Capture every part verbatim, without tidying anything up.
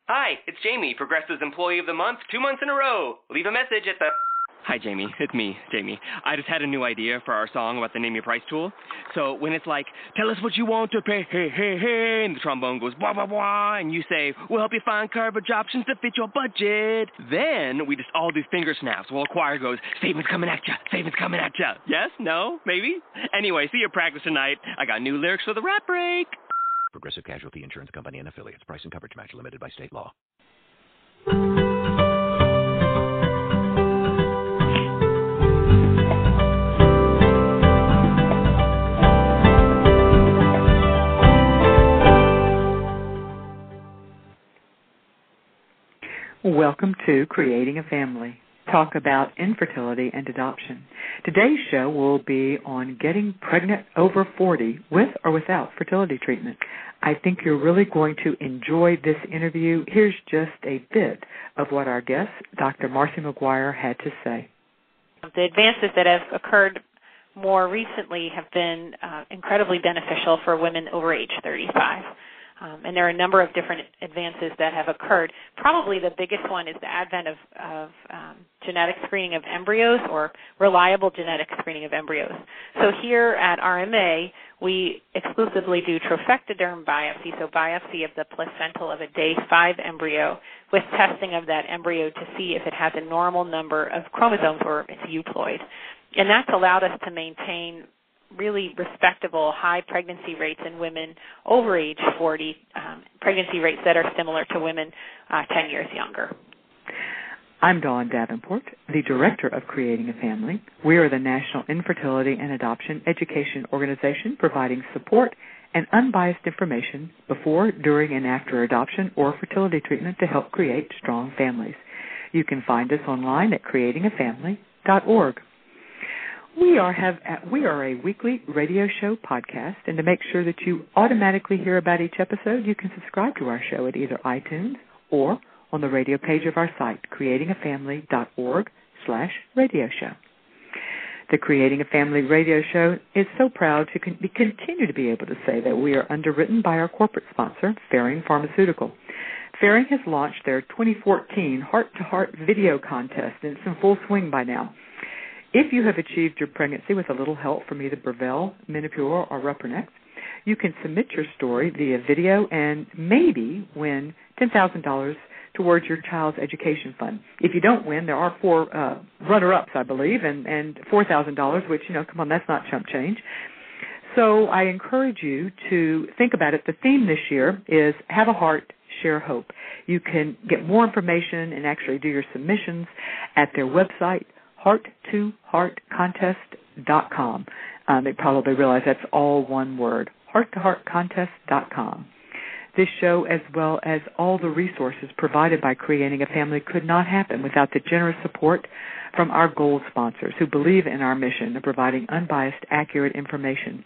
Hi, it's Jamie, Progressive's Employee of the Month, two months in a row. Leave a message at the... Hi, Jamie. It's me, Jamie. I just had a new idea for our song about the Name Your Price tool. So when it's like, tell us what you want to pay, hey, hey, hey, and the trombone goes, blah, blah, blah, and you say, we'll help you find coverage options to fit your budget. Then we just all do finger snaps while a choir goes, savings coming at ya, savings coming at ya. Yes? No? Maybe? Anyway, see you at practice tonight. I got new lyrics for the rap break. Progressive Casualty Insurance Company and Affiliates. Price and coverage match limited by state law. Welcome to Creating a Family. Talk about infertility and adoption. Today's show will be on getting pregnant over forty with or without fertility treatment. I think you're really going to enjoy this interview. Here's just a bit of what our guest, Doctor Marcy McGuire, had to say. The advances that have occurred more recently have been uh, incredibly beneficial for women over age thirty-five. Um, and there are a number of different advances that have occurred. Probably the biggest one is the advent of, of um, genetic screening of embryos or reliable genetic screening of embryos. So here at R M A, we exclusively do trophectoderm biopsy, so biopsy of the placental of a day five embryo with testing of that embryo to see if it has a normal number of chromosomes or it's euploid. And that's allowed us to maintain really respectable high pregnancy rates in women over age forty, um, pregnancy rates that are similar to women uh, ten years younger. I'm Dawn Davenport, the Director of Creating a Family. We are the National Infertility and Adoption Education Organization providing support and unbiased information before, during, and after adoption or fertility treatment to help create strong families. You can find us online at creating a family dot org. We are have we are a weekly radio show podcast, and to make sure that you automatically hear about each episode, you can subscribe to our show at either iTunes or on the radio page of our site, creating a family dot org slash radio show. The Creating a Family radio show is so proud to con- continue to be able to say that we are underwritten by our corporate sponsor, Ferring Pharmaceutical. Ferring has launched their twenty fourteen Heart-to-Heart video contest, and it's in full swing by now. If you have achieved your pregnancy with a little help from either Brevell, Menopur, or Rupernex, you can submit your story via video and maybe win ten thousand dollars towards your child's education fund. If you don't win, there are four uh, runner-ups, I believe, and, and four thousand dollars, which, you know, come on, that's not chump change. So I encourage you to think about it. The theme this year is Have a Heart, Share Hope. You can get more information and actually do your submissions at their website, heart to heart contest dot com. Um, they probably realize that's all one word, heart to heart contest dot com. This show, as well as all the resources provided by Creating a Family, could not happen without the generous support from our gold sponsors who believe in our mission of providing unbiased, accurate information.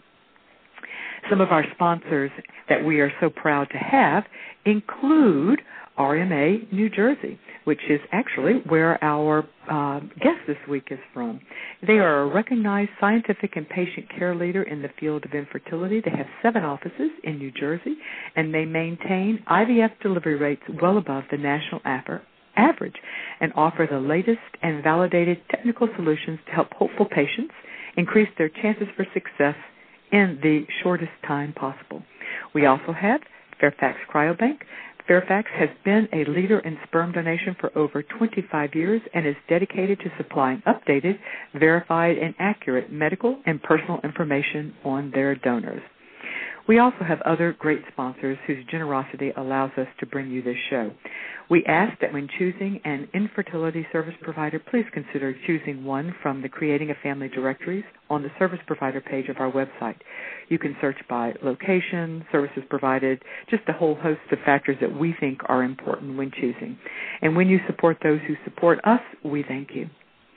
Some of our sponsors that we are so proud to have include R M A New Jersey, which is actually where our uh, guest this week is from. They are a recognized scientific and patient care leader in the field of infertility. They have seven offices in New Jersey, and they maintain I V F delivery rates well above the national average and offer the latest and validated technical solutions to help hopeful patients increase their chances for success in the shortest time possible. We also have Fairfax Cryobank. Fairfax has been a leader in sperm donation for over twenty-five years and is dedicated to supplying updated, verified, and accurate medical and personal information on their donors. We also have other great sponsors whose generosity allows us to bring you this show. We ask that when choosing an infertility service provider, please consider choosing one from the Creating a Family directories on the service provider page of our website. You can search by location, services provided, just a whole host of factors that we think are important when choosing. And when you support those who support us, we thank you.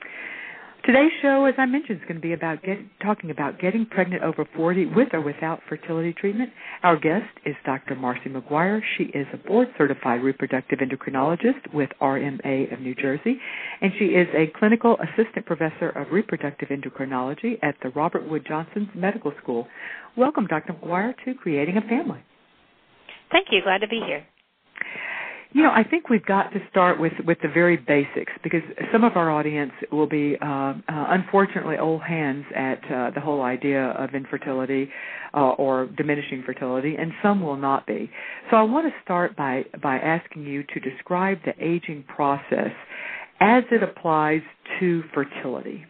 Today's show, as I mentioned, is going to be about get, talking about getting pregnant over forty with or without fertility treatment. Our guest is Doctor Marcy McGuire. She is a board-certified reproductive endocrinologist with R M A of New Jersey, and she is a clinical assistant professor of reproductive endocrinology at the Robert Wood Johnson Medical School. Welcome, Doctor McGuire, to Creating a Family. Thank you. Glad to be here. You know, I think we've got to start with, with the very basics, because some of our audience will be, uh, uh, unfortunately, old hands at uh, the whole idea of infertility uh, or diminishing fertility, and some will not be. So I want to start by, by asking you to describe the aging process as it applies to fertility.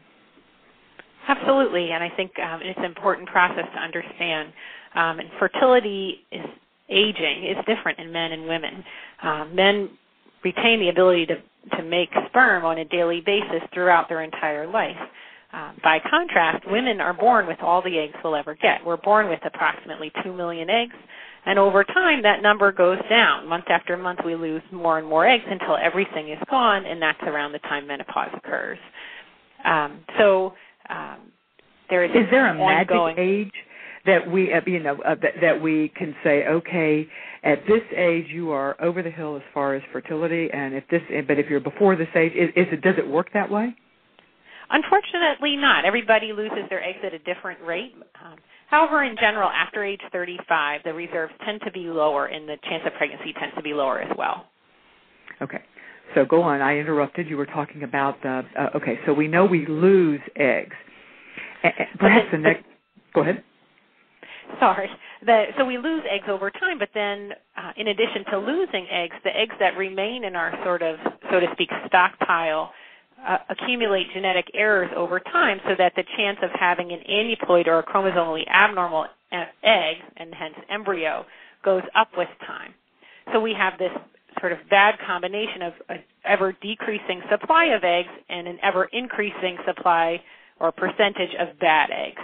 Absolutely, and I think um, it's an important process to understand. Um, and fertility is aging is different in men and women. Uh, men retain the ability to, to make sperm on a daily basis throughout their entire life. Uh, by contrast, women are born with all the eggs they'll ever get. We're born with approximately two million eggs, and over time that number goes down. Month after month we lose more and more eggs until everything is gone, and that's around the time menopause occurs. Um, so um, there is Is there a ongoing magic age that we, uh, you know, uh, that, that we can say, okay, at this age you are over the hill as far as fertility, and if this, but if you're before this age, is, is it, does it work that way? Unfortunately, not. Everybody loses their eggs at a different rate. Um, however, in general, after age thirty-five, the reserves tend to be lower, and the chance of pregnancy tends to be lower as well. Okay. So go on. I interrupted. You were talking about the. Uh, okay. So we know we lose eggs. Uh, perhaps the, the next. Go ahead. Sorry. The, so we lose eggs over time, but then uh, in addition to losing eggs, the eggs that remain in our sort of, so to speak, stockpile uh, accumulate genetic errors over time, so that the chance of having an aneuploid or a chromosomally abnormal egg, and hence embryo, goes up with time. So we have this sort of bad combination of an ever-decreasing supply of eggs and an ever-increasing supply or percentage of bad eggs.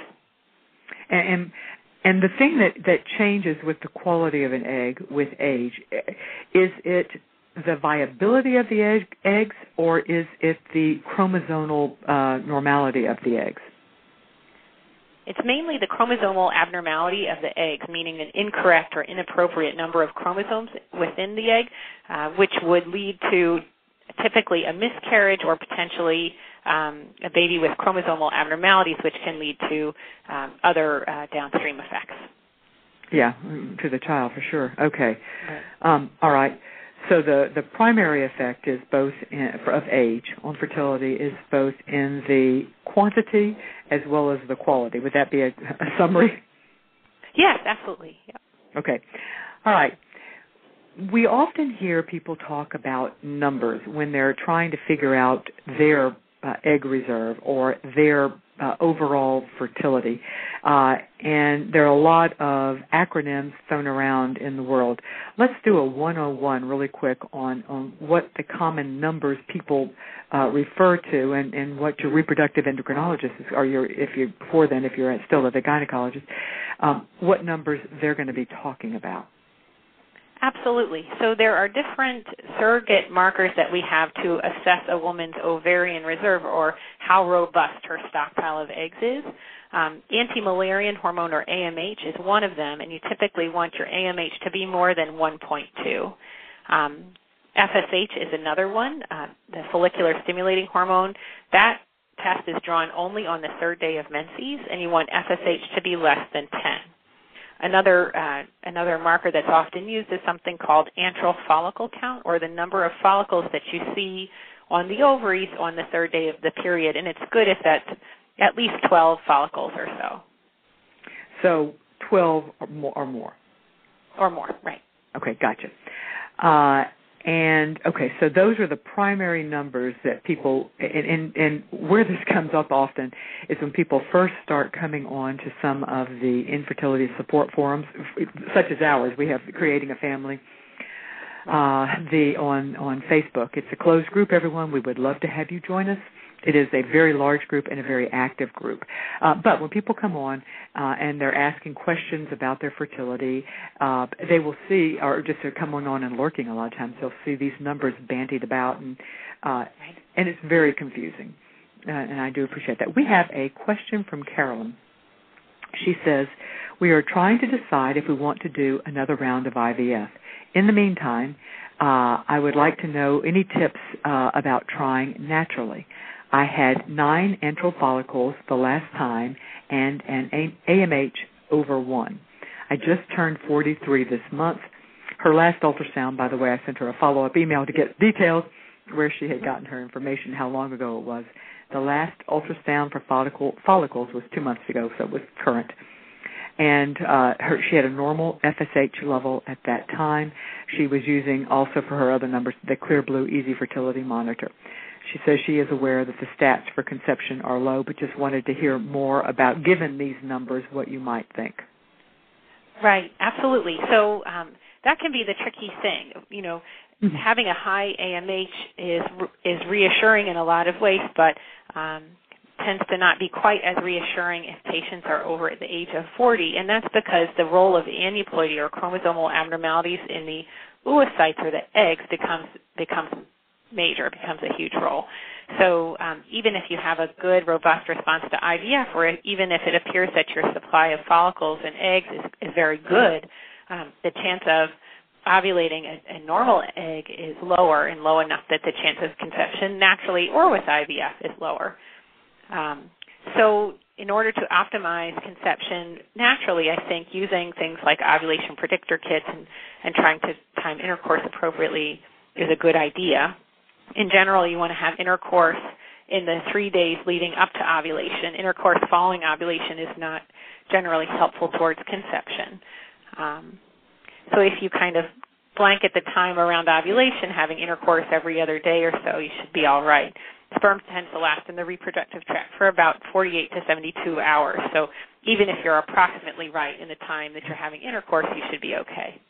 And, and And the thing that, that changes with the quality of an egg with age, is it the viability of the egg, eggs, or is it the chromosomal uh, normality of the eggs? It's mainly the chromosomal abnormality of the eggs, meaning an incorrect or inappropriate number of chromosomes within the egg, uh, which would lead to typically a miscarriage or potentially um, a baby with chromosomal abnormalities, which can lead to um, other uh, downstream effects. Yeah, to the child for sure. Okay. Right. Um, all right. So the, the primary effect is both in, of age on fertility is both in the quantity as well as the quality. Would that be a, a summary? Yes, absolutely. Yep. Okay. All right. We often hear people talk about numbers when they're trying to figure out their uh, egg reserve or their uh, overall fertility. Uh, and there are a lot of acronyms thrown around in the world. Let's do a one oh one really quick on, on what the common numbers people uh, refer to and, and what your reproductive endocrinologist is, or your, if you before then, if you're still a gynecologist, um, what numbers they're going to be talking about. Absolutely. So there are different surrogate markers that we have to assess a woman's ovarian reserve, or how robust her stockpile of eggs is. Um, anti-Müllerian hormone, or A M H, is one of them, and you typically want your A M H to be more than one point two. Um, F S H is another one, uh, the follicular stimulating hormone. That test is drawn only on the third day of menses, and you want F S H to be less than ten. Another uh, another marker that's often used is something called antral follicle count, or the number of follicles that you see on the ovaries on the third day of the period, and it's good if that's at least twelve follicles or so. So twelve or more. Or more, or more right. Okay, gotcha. Uh, and, okay, so those are the primary numbers that people, and, and, and where this comes up often is when people first start coming on to some of the infertility support forums, such as ours. We have Creating a Family uh, the on, on Facebook. It's a closed group, everyone. We would love to have you join us. It is a very large group and a very active group. Uh, but when people come on uh, and they're asking questions about their fertility, uh, they will see, or just they're coming on and lurking a lot of times, they'll see these numbers bandied about, and uh, and it's very confusing. Uh, and I do appreciate that. We have a question from Carolyn. She says, we are trying to decide if we want to do another round of I V F. In the meantime, uh, I would like to know any tips uh, about trying naturally. I had nine antral follicles the last time and an A M H over one. I just turned forty-three this month. her last ultrasound, by the way, I sent her a follow-up email to get details where she had gotten her information, how long ago it was. The last ultrasound for follicle, follicles was two months ago, so it was current. And uh, her, she had a normal F S H level at that time. She was using also for her other numbers the Clear Blue Easy Fertility Monitor. She says she is aware that the stats for conception are low, but just wanted to hear more about, given these numbers, what you might think. Right, absolutely. So um, that can be the tricky thing. You know, mm-hmm. having a high A M H is is reassuring in a lot of ways, but um, tends to not be quite as reassuring if patients are over at the age of forty, and that's because the role of aneuploidy or chromosomal abnormalities in the oocytes or the eggs becomes becomes major, becomes a huge role. So um, even if you have a good, robust response to I V F, or even if it appears that your supply of follicles and eggs is, is very good, um, the chance of ovulating a, a normal egg is lower and low enough that the chance of conception naturally or with I V F is lower. Um, so in order to optimize conception naturally, I think using things like ovulation predictor kits and, and trying to time intercourse appropriately is a good idea. In general, you want to have intercourse in the three days leading up to ovulation. Intercourse following ovulation is not generally helpful towards conception. Um, so if you kind of blanket the time around ovulation, having intercourse every other day or so, you should be all right. Sperm tends to last in the reproductive tract for about forty-eight to seventy-two hours. So even if you're approximately right in the time that you're having intercourse, you should be okay.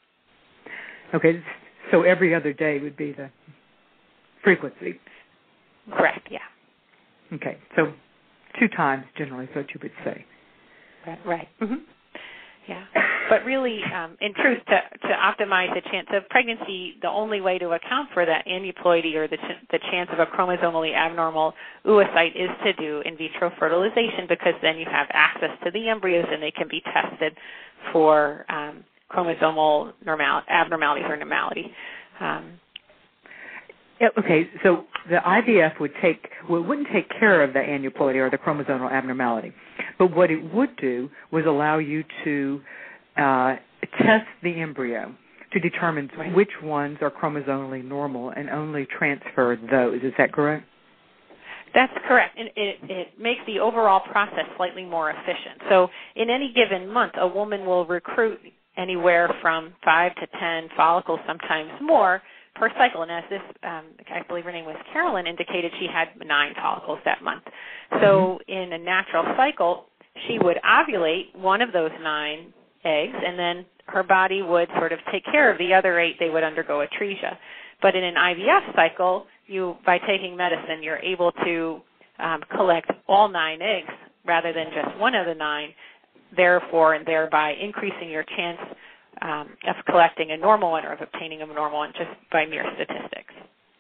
Okay, so every other day would be the frequency. Correct, yeah. Okay, so two times generally is what you would say. Right, right. Mm-hmm. Yeah, but really, um, in truth, to, to optimize the chance of pregnancy, the only way to account for that aneuploidy or the, ch- the chance of a chromosomally abnormal oocyte is to do in vitro fertilization, because then you have access to the embryos and they can be tested for um, chromosomal normal- abnormalities or normality. Um, Yeah, okay, so the I V F would take, well, it wouldn't take care of the aneuploidy or the chromosomal abnormality, but what it would do was allow you to uh, test the embryo to determine right. which ones are chromosomally normal and only transfer those. Is that correct? That's correct. And it, it makes the overall process slightly more efficient. So in any given month, a woman will recruit anywhere from five to ten follicles, sometimes more, per cycle. And as this, um, I believe her name was Carolyn, indicated, she had nine follicles that month. So mm-hmm. in a natural cycle, she would ovulate one of those nine eggs, and then her body would sort of take care of the other eight. They would undergo atresia. But in an I V F cycle, you, by taking medicine, you're able to um, collect all nine eggs rather than just one of the nine, therefore and thereby increasing your chance um, of collecting a normal one or of obtaining a normal one just by mere statistics.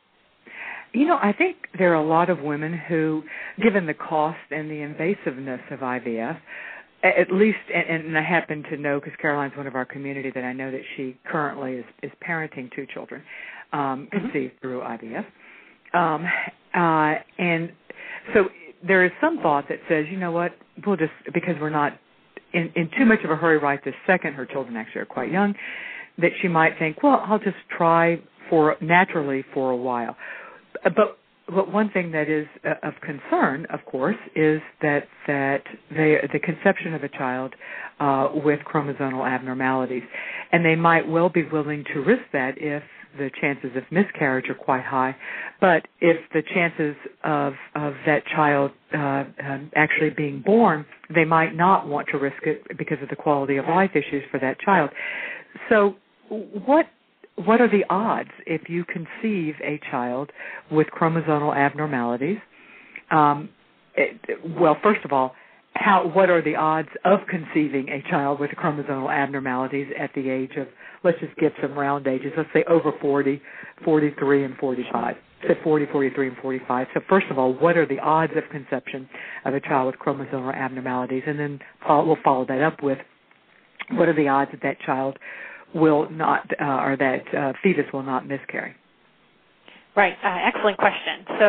You know, I think there are a lot of women who, given the cost and the invasiveness of I V F, at least, and, and I happen to know, because Caroline's one of our community, that I know that she currently is, is parenting two children um, conceived mm-hmm. through I V F. Um, uh, and so there is some thought that says, you know what, we'll just, because we're not in, in too much of a hurry right this second, her children actually are quite young, that she might think, well, I'll just try for naturally for a while. But But one thing that is uh, of concern, of course, is that that they, the conception of a child uh, with chromosomal abnormalities, and they might well be willing to risk that if the chances of miscarriage are quite high. But if the chances of of that child uh, um, actually being born, they might not want to risk it because of the quality of life issues for that child. So, what? What are the odds if you conceive a child with chromosomal abnormalities? Um, it, well, first of all, how, what are the odds of conceiving a child with chromosomal abnormalities at the age of, let's just give some round ages, let's say over forty, forty-three, and forty-five. Say forty, forty-three, and forty-five. So first of all, what are the odds of conception of a child with chromosomal abnormalities? And then we'll follow that up with, what are the odds that that child will not, uh, or that uh, fetus will not miscarry? Right. Uh, excellent question. So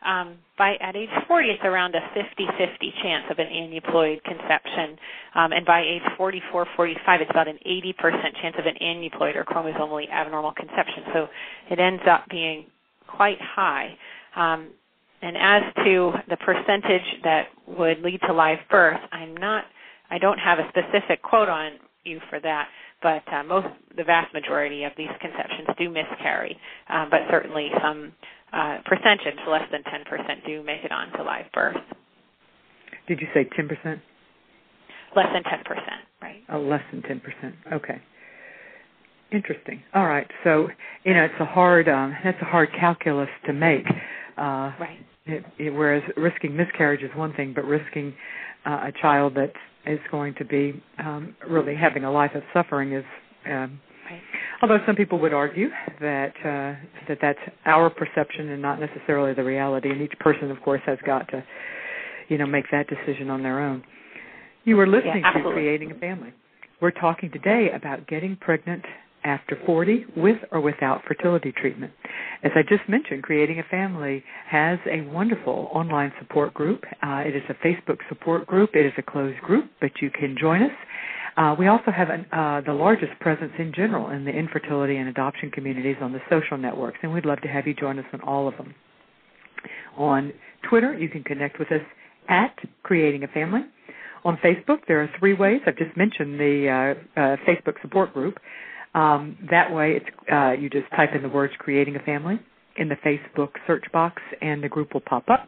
um, by at age forty, it's around a fifty-fifty chance of an aneuploid conception. Um, and by age forty-four, forty-five, it's about an eighty percent chance of an aneuploid or chromosomally abnormal conception. So it ends up being quite high. Um, and as to the percentage that would lead to live birth, I'm not, I don't have a specific quote on you for that, but uh, most, the vast majority of these conceptions do miscarry, um, but certainly some uh, percentage, less than ten percent, do make it on to live birth. Did you say ten percent? Less than ten percent, right. Oh, less than ten percent. Okay. Interesting. All right. So, you know, it's a hard, um, that's a hard calculus to make. Uh, right. It, it, whereas risking miscarriage is one thing, but risking uh, a child that is going to be um, really having a life of suffering is, um, right. although some people would argue that uh, that that's our perception and not necessarily the reality, and each person, of course, has got to, you know, make that decision on their own. You were listening yeah, to Creating a Family. We're talking today about getting pregnant after forty with or without fertility treatment. As I just mentioned, Creating a Family has a wonderful online support group. Uh, it is a Facebook support group. It is a closed group, but you can join us. Uh, we also have an, uh, the largest presence in general in the infertility and adoption communities on the social networks, and we'd love to have you join us on all of them. On Twitter, you can connect with us at Creating a Family. On Facebook, there are three ways. I've just mentioned the uh, uh, Facebook support group. Um, that way, it's, uh, you just type in the words Creating a Family in the Facebook search box, and the group will pop up.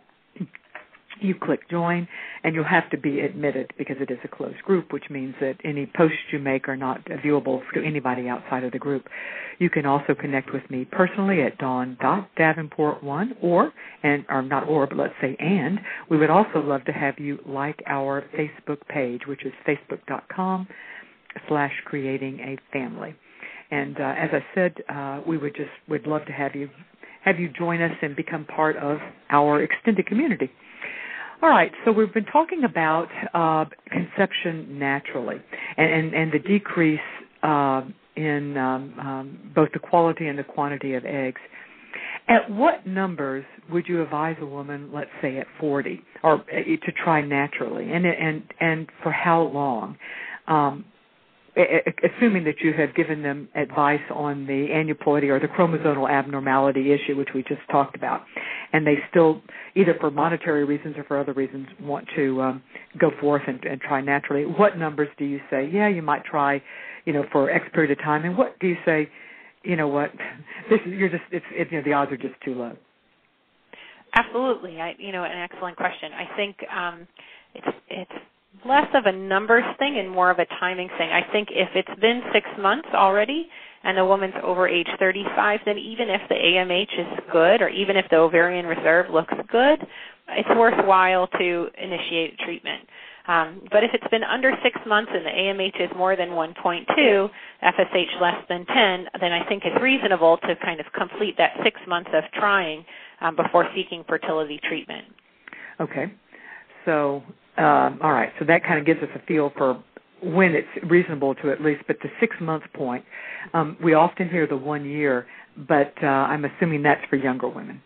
You click Join, and you'll have to be admitted because it is a closed group, which means that any posts you make are not viewable to anybody outside of the group. You can also connect with me personally at dawn dot davenport one, or, and or not or, but let's say and. We would also love to have you like our Facebook page, which is facebook.com slash creating a family. And uh, as I said, uh, we would just would love to have you have you join us and become part of our extended community. All right, so we've been talking about uh, conception naturally and, and, and the decrease uh, in um, um, both the quality and the quantity of eggs. At what numbers would you advise a woman, let's say at forty, or uh, to try naturally, and and and for how long? Um, assuming that you have given them advice on the aneuploidy or the chromosomal abnormality issue, which we just talked about, and they still, either for monetary reasons or for other reasons, want to um, go forth and, and try naturally, what numbers do you say, yeah, you might try, you know, for X period of time, and what do you say, you know what, this is, you're just, it's, it, you know, the odds are just too low? Absolutely. I, you know, an excellent question. I think um, it's it's less of a numbers thing and more of a timing thing. I think if it's been six months already and the woman's over age thirty-five, then even if the A M H is good or even if the ovarian reserve looks good, it's worthwhile to initiate treatment. Um, but if it's been under six months and the A M H is more than one point two, F S H less than ten, then I think it's reasonable to kind of complete that six months of trying um, before seeking fertility treatment. Okay. So, um, all right. So that kind of gives us a feel for when it's reasonable to at least, but the six-month point, um, we often hear the one year, but uh, I'm assuming that's for younger women.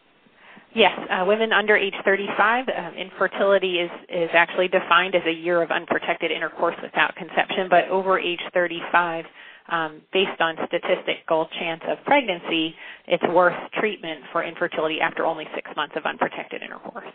Yes, uh, women under age thirty-five, um, infertility is, is actually defined as a year of unprotected intercourse without conception, but over age thirty-five, um, based on statistical chance of pregnancy, it's worth treatment for infertility after only six months of unprotected intercourse.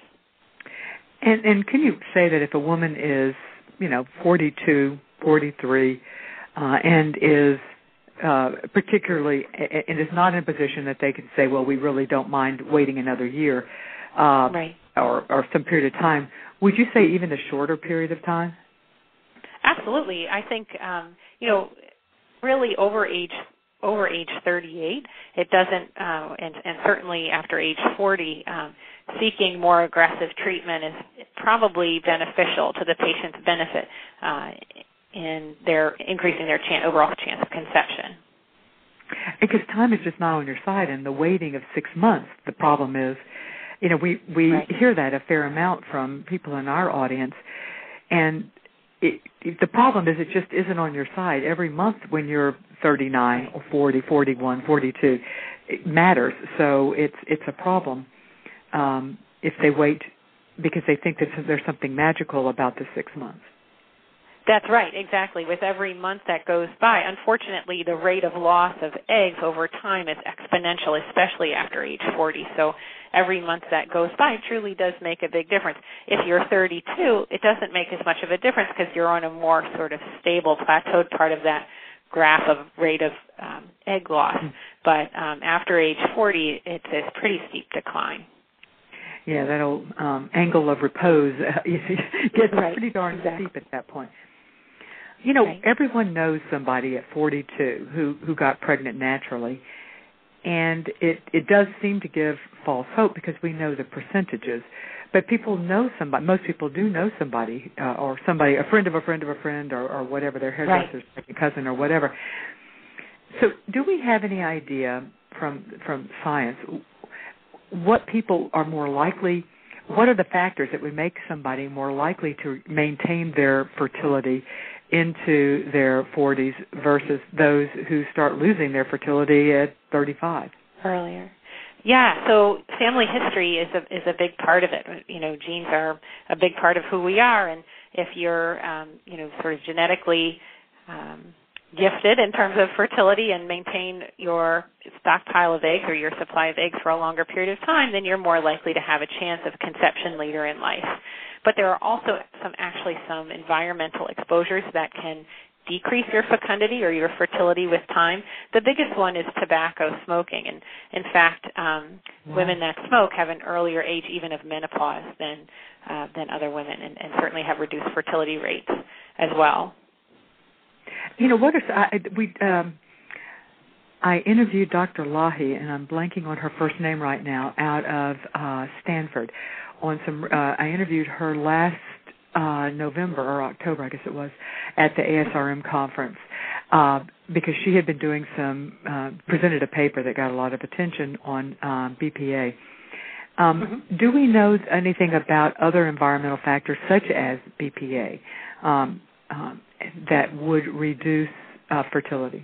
And, and can you say that if a woman is, you know, forty-two, forty-three, uh, and is Uh, particularly, and is not in a position that they can say, well, we really don't mind waiting another year uh, right. or, or some period of time. Would you say even a shorter period of time? Absolutely. I think, um, you know, really over age over age thirty-eight, it doesn't, uh, and, and certainly after age forty, um, seeking more aggressive treatment is probably beneficial to the patient's benefit uh in their increasing their chance, overall chance of conception. Because time is just not on your side, and the waiting of six months, the problem is, you know, we, we right. hear that a fair amount from people in our audience, and it, it, the problem is it just isn't on your side. Every month when you're thirty-nine or forty, forty-one, forty-two, it matters, so it's it's a problem. um, if they wait because they think that there's something magical about the six months. That's right, exactly. With every month that goes by, unfortunately, the rate of loss of eggs over time is exponential, especially after age forty. So every month that goes by truly does make a big difference. If you're thirty-two, it doesn't make as much of a difference because you're on a more sort of stable, plateaued part of that graph of rate of um, egg loss. But um, after age forty, it's a pretty steep decline. Yeah, that old um, angle of repose uh, gets right. pretty darn exactly. steep at that point. You know, right. everyone knows somebody at forty-two who, who got pregnant naturally, and it, it does seem to give false hope because we know the percentages. But people know somebody, most people do know somebody, uh, or somebody, a friend of a friend of a friend, or, or whatever, their hairdresser's right. second cousin or whatever. So do we have any idea from from science what people are more likely, what are the factors that would make somebody more likely to maintain their fertility into their forties versus those who start losing their fertility at thirty-five? Earlier. Yeah, so family history is a is a big part of it. You know, genes are a big part of who we are, and if you're, um, you know, sort of genetically um, gifted in terms of fertility and maintain your stockpile of eggs or your supply of eggs for a longer period of time, then you're more likely to have a chance of conception later in life. But there are also some actually some environmental exposures that can decrease your fecundity or your fertility with time. The biggest one is tobacco smoking. And in fact, um, wow. women that smoke have an earlier age even of menopause than uh, than other women, and, and certainly have reduced fertility rates as well. You know, what is, I, we, um, I interviewed Doctor Lahi, and I'm blanking on her first name right now, out of uh, Stanford. On some, uh, I interviewed her last uh, November or October, I guess it was, at the A S R M conference uh, because she had been doing some, uh, presented a paper that got a lot of attention on um, B P A. Um, mm-hmm. Do we know anything about other environmental factors such as B P A um, um, that would reduce uh, fertility?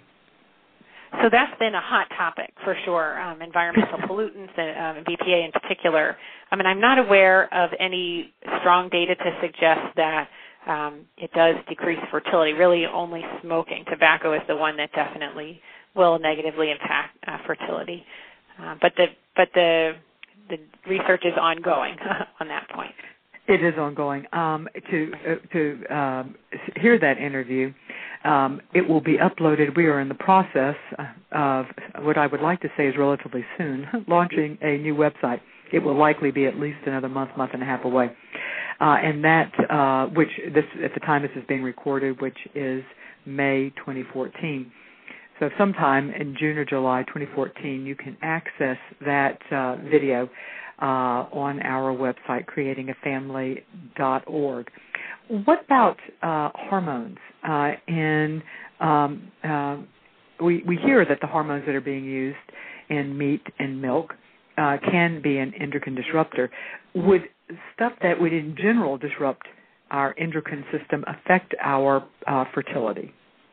So that's been a hot topic for sure, um, environmental pollutants and um, B P A in particular. I mean, I'm not aware of any strong data to suggest that um, it does decrease fertility. Really, only smoking. Tobacco is the one that definitely will negatively impact uh, fertility. Uh, but the but the the research is ongoing on that point. It is ongoing. Um, to uh, to um, hear that interview, um, it will be uploaded. We are in the process of what I would like to say is relatively soon, launching a new website. It will likely be at least another month, month and a half away. Uh, and that, uh, which this at the time this is being recorded, which is May twenty fourteen. So sometime in June or July twenty fourteen, you can access that uh, video uh, on our website, creating a family dot org. What about uh, hormones? Uh, and um, uh, we, we hear that the hormones that are being used in meat and milk uh, can be an endocrine disruptor. Would stuff that would in general disrupt our endocrine system affect our uh, fertility?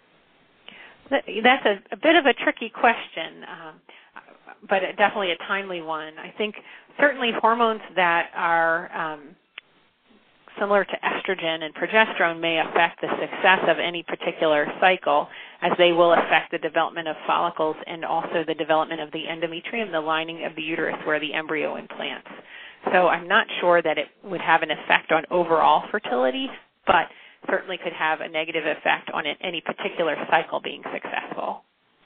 That's a, a bit of a tricky question, um, but definitely a timely one. I think certainly hormones that are um, similar to estrogen and progesterone may affect the success of any particular cycle, as they will affect the development of follicles and also the development of the endometrium, the lining of the uterus where the embryo implants. So I'm not sure that it would have an effect on overall fertility, but certainly could have a negative effect on it, any particular cycle being successful.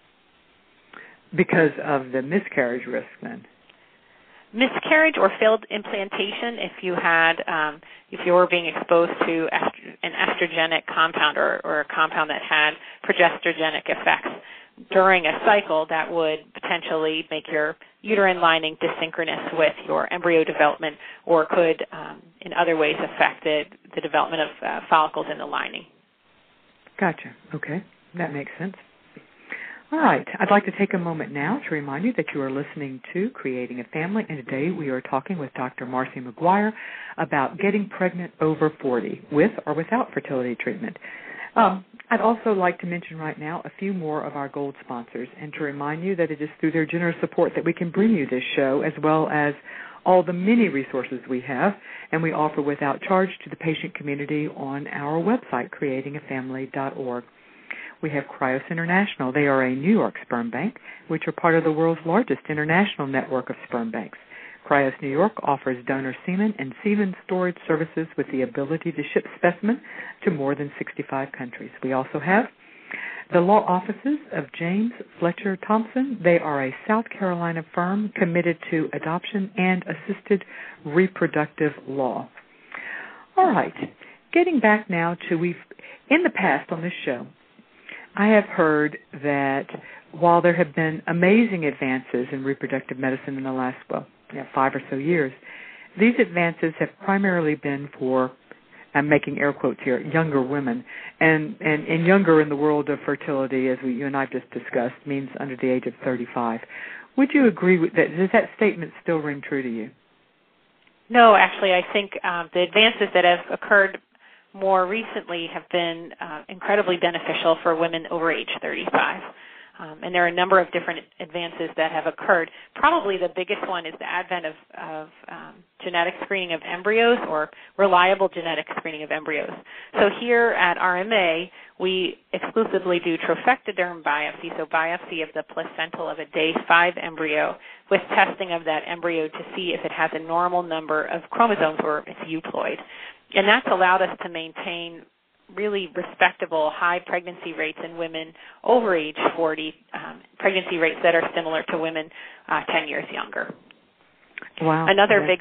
Because of the miscarriage risk, then? Miscarriage or failed implantation, if you had, um, if you were being exposed to est- an estrogenic compound or, or a compound that had progesterogenic effects during a cycle, that would potentially make your uterine lining dysynchronous with your embryo development, or could, um, in other ways, affect the, the development of uh, follicles in the lining. Gotcha. Okay. That makes sense. All right. I'd like to take a moment now to remind you that you are listening to Creating a Family, and today we are talking with Doctor Marcy McGuire about getting pregnant over forty, with or without fertility treatment. Um, I'd also like to mention right now a few more of our gold sponsors, and to remind you that it is through their generous support that we can bring you this show, as well as all the many resources we have, and we offer without charge to the patient community on our website, creating a family dot org. We have Cryos International. They are a New York sperm bank, which are part of the world's largest international network of sperm banks. Cryos New York offers donor semen and semen storage services with the ability to ship specimens to more than sixty-five countries. We also have the law offices of James Fletcher Thompson. They are a South Carolina firm committed to adoption and assisted reproductive law. All right, getting back now to, we've, in the past on this show, I have heard that while there have been amazing advances in reproductive medicine in the last, well, yeah, five or so years, these advances have primarily been for, I'm making air quotes here, younger women. And, and, and younger in the world of fertility, as we, you and I have just discussed, means under the age of thirty-five. Would you agree with that? Does that statement still ring true to you? No, actually, I think um, the advances that have occurred more recently have been uh, incredibly beneficial for women over age thirty-five. Um, and there are a number of different advances that have occurred. Probably the biggest one is the advent of, of um, genetic screening of embryos, or reliable genetic screening of embryos. So here at R M A, we exclusively do trophectoderm biopsy, so biopsy of the placental of a day five embryo, with testing of that embryo to see if it has a normal number of chromosomes or if it's euploid. And that's allowed us to maintain really respectable high pregnancy rates in women over age forty, um, pregnancy rates that are similar to women uh, ten years younger. Wow. Another yeah.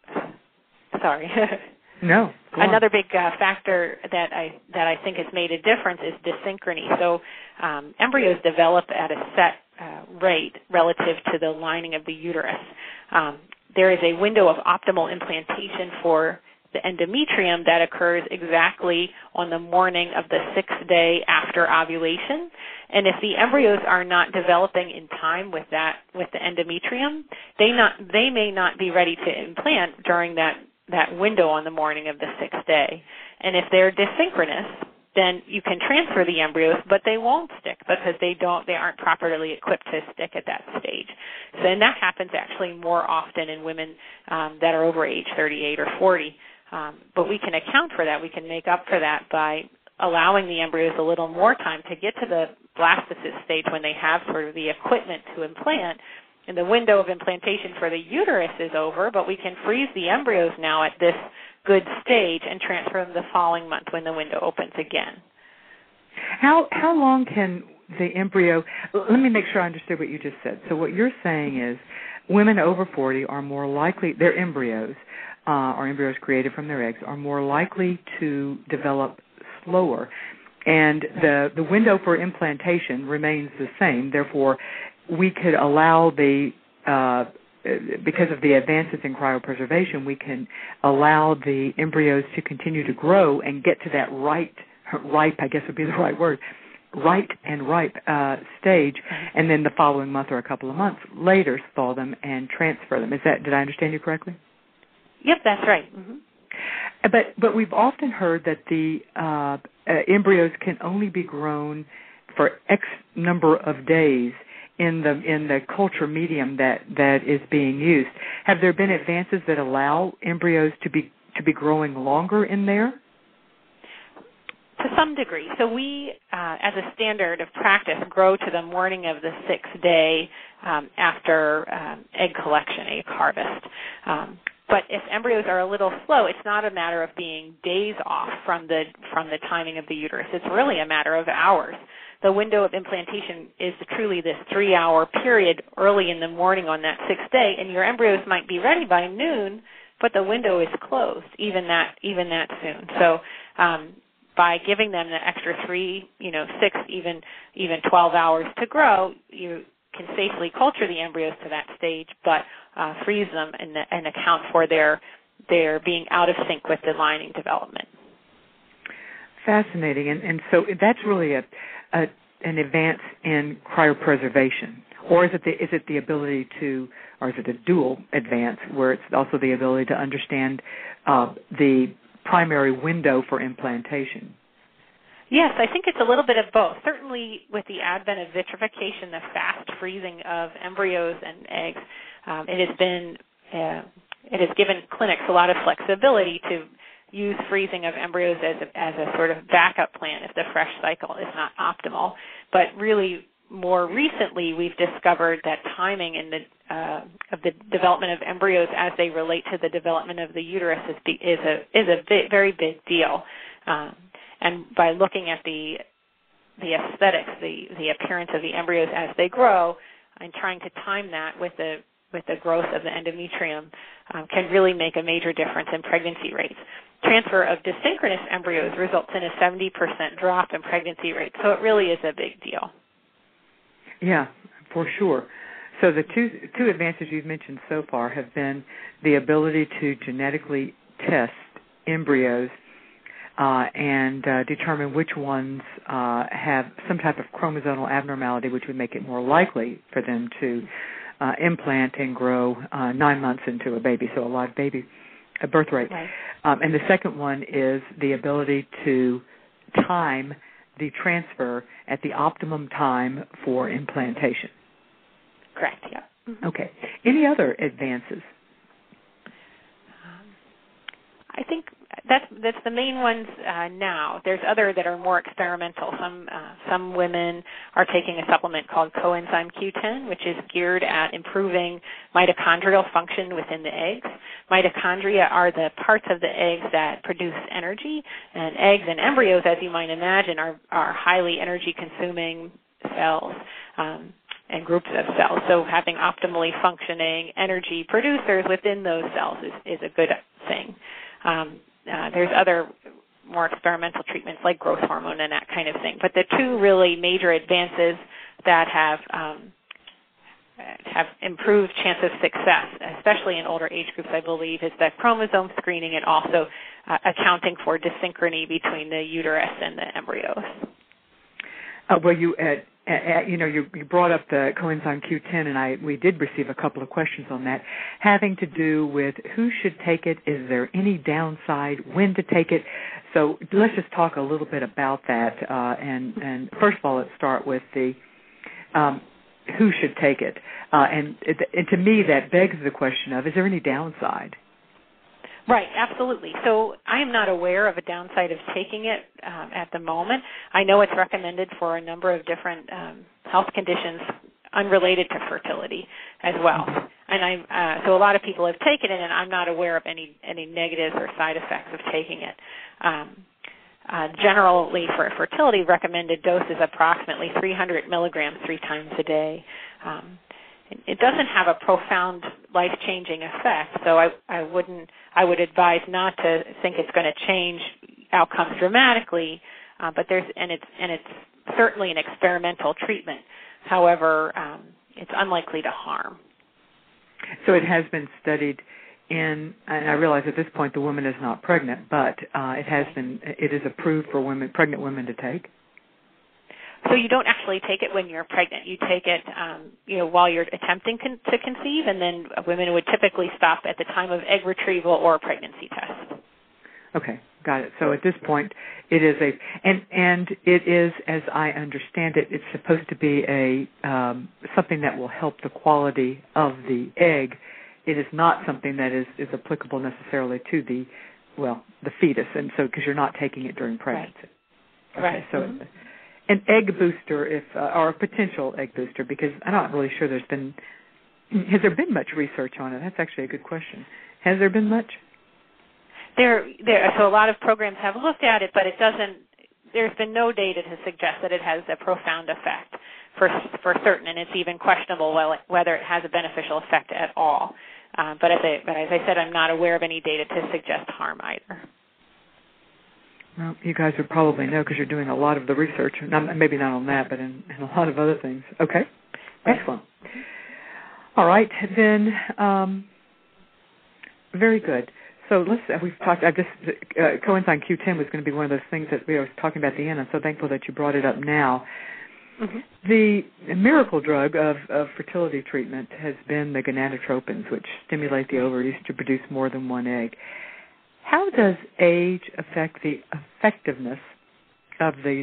big, sorry. No. Another on. big uh, factor that I that I think has made a difference is dysynchrony. So um, embryos develop at a set uh, rate relative to the lining of the uterus. Um, there is a window of optimal implantation for the endometrium that occurs exactly on the morning of the sixth day after ovulation. And if the embryos are not developing in time with that, with the endometrium, they not they may not be ready to implant during that, that window on the morning of the sixth day. And if they're dysynchronous, then you can transfer the embryos, but they won't stick because they don't they aren't properly equipped to stick at that stage. So, and that happens actually more often in women um, that are over age thirty-eight or forty. Um, but we can account for that. We can make up for that by allowing the embryos a little more time to get to the blastocyst stage when they have sort of the equipment to implant. And the window of implantation for the uterus is over, but we can freeze the embryos now at this good stage and transfer them the following month when the window opens again. How how long can the embryo, let me make sure I understood what you just said. So what you're saying is women over forty are more likely, their embryos, Uh, or embryos created from their eggs, are more likely to develop slower. And the, the window for implantation remains the same. Therefore, we could allow the, uh, because of the advances in cryopreservation, we can allow the embryos to continue to grow and get to that right, ripe, I guess would be the right word, right and ripe uh, stage, and then the following month or a couple of months later thaw them and transfer them. Is that, did I understand you correctly? Yep, that's right. Mm-hmm. But but we've often heard that the uh, uh, embryos can only be grown for X number of days in the in the culture medium that, that is being used. Have there been advances that allow embryos to be to be growing longer in there? To some degree. So we, uh, as a standard of practice, grow to the morning of the sixth day um, after um, egg collection, egg harvest. Um, But if embryos are a little slow, it's not a matter of being days off from the from the timing of the uterus. It's really a matter of hours. The window of implantation is truly this three-hour period early in the morning on that sixth day, and your embryos might be ready by noon, but the window is closed even that even that soon. So um, by giving them the extra three, you know, six, even even twelve hours to grow, you can safely culture the embryos to that stage, but uh, freeze them and, and account for their their being out of sync with the lining development. Fascinating, and, and so that's really a, a an advance in cryopreservation, or is it the is it the ability to, or is it a dual advance where it's also the ability to understand uh, the primary window for implantation? Yes, I think it's a little bit of both. Certainly with the advent of vitrification, the fast freezing of embryos and eggs, um, it has been uh, it has given clinics a lot of flexibility to use freezing of embryos as a, as a sort of backup plan if the fresh cycle is not optimal. But really, more recently, we've discovered that timing in the uh, of the development of embryos as they relate to the development of the uterus is, is a is a big, very big deal. Um, and by looking at the the aesthetics, the the appearance of the embryos as they grow, and trying to time that with the with the growth of the endometrium, um, can really make a major difference in pregnancy rates. Transfer of desynchronous embryos results in a seventy percent drop in pregnancy rates, so it really is a big deal. Yeah, for sure. So the two two advances you've mentioned so far have been the ability to genetically test embryos uh, and uh, determine which ones uh, have some type of chromosomal abnormality, which would make it more likely for them to uh, implant and grow uh, nine months into a baby, so a live baby a birth rate. Right. Um, and the second one is the ability to time the transfer at the optimum time for implantation. Correct, yeah. Mm-hmm. Okay. Any other advances? Um, I think that's that's the main ones uh, now. There's other that are more experimental. Some uh, some women are taking a supplement called coenzyme Q ten, which is geared at improving mitochondrial function within the eggs. Mitochondria are the parts of the eggs that produce energy, and eggs and embryos, as you might imagine, are, are highly energy-consuming cells um, and groups of cells. So having optimally functioning energy producers within those cells is, is a good thing. Um, uh, there's other more experimental treatments like growth hormone and that kind of thing. But the two really major advances that have um, have improved chance of success, especially in older age groups, I believe, is the chromosome screening and also uh, accounting for dysynchrony between the uterus and the embryos. Uh, well, you uh, uh, you know you, you brought up the coenzyme Q ten, and I we did receive a couple of questions on that, having to do with who should take it. Is there any downside? When to take it? So let's just talk a little bit about that. Uh, and and first of all, let's start with the um, who should take it. Uh, and, and to me, that begs the question of, is there any downside? Right, absolutely. So I am not aware of a downside of taking it um, at the moment. I know it's recommended for a number of different um, health conditions unrelated to fertility as well. And I, uh, so a lot of people have taken it, and I'm not aware of any, any negatives or side effects of taking it. Um, uh, generally, for fertility, recommended dose is approximately three hundred milligrams three times a day. Um, It doesn't have a profound life-changing effect, so I, I wouldn't. I would advise not to think it's going to change outcomes dramatically. Uh, but there's and it's and it's certainly an experimental treatment. However, um, it's unlikely to harm. So it has been studied in, and I realize at this point the woman is not pregnant, but uh, it has been. It is approved for women, pregnant women, to take. So you don't actually take it when you're pregnant. You take it, um, you know, while you're attempting con- to conceive, and then women would typically stop at the time of egg retrieval or pregnancy test. Okay, got it. So at this point, it is a, and and it is, as I understand it, it's supposed to be a um, something that will help the quality of the egg. It is not something that is, is applicable necessarily to the, well, the fetus, and so because you're not taking it during pregnancy. Right. Okay, right. So. Mm-hmm. An egg booster, if uh, or a potential egg booster, because I'm not really sure there's been, has there been much research on it? That's actually a good question. Has there been much? There, there. So a lot of programs have looked at it, but it doesn't. There's been no data to suggest that it has a profound effect for for certain, and it's even questionable whether it has a beneficial effect at all. Uh, but as I, but as I said, I'm not aware of any data to suggest harm either. Well, you guys would probably know because you're doing a lot of the research, not, maybe not on that, but in, in a lot of other things. Okay, excellent. All right, then, um, very good. So let's. We've talked. I just uh, coenzyme Q ten was going to be one of those things that we were talking about at the end. I'm so thankful that you brought it up now. Mm-hmm. The miracle drug of, of fertility treatment has been the gonadotropins, which stimulate the ovaries to produce more than one egg. How does age affect the effectiveness of these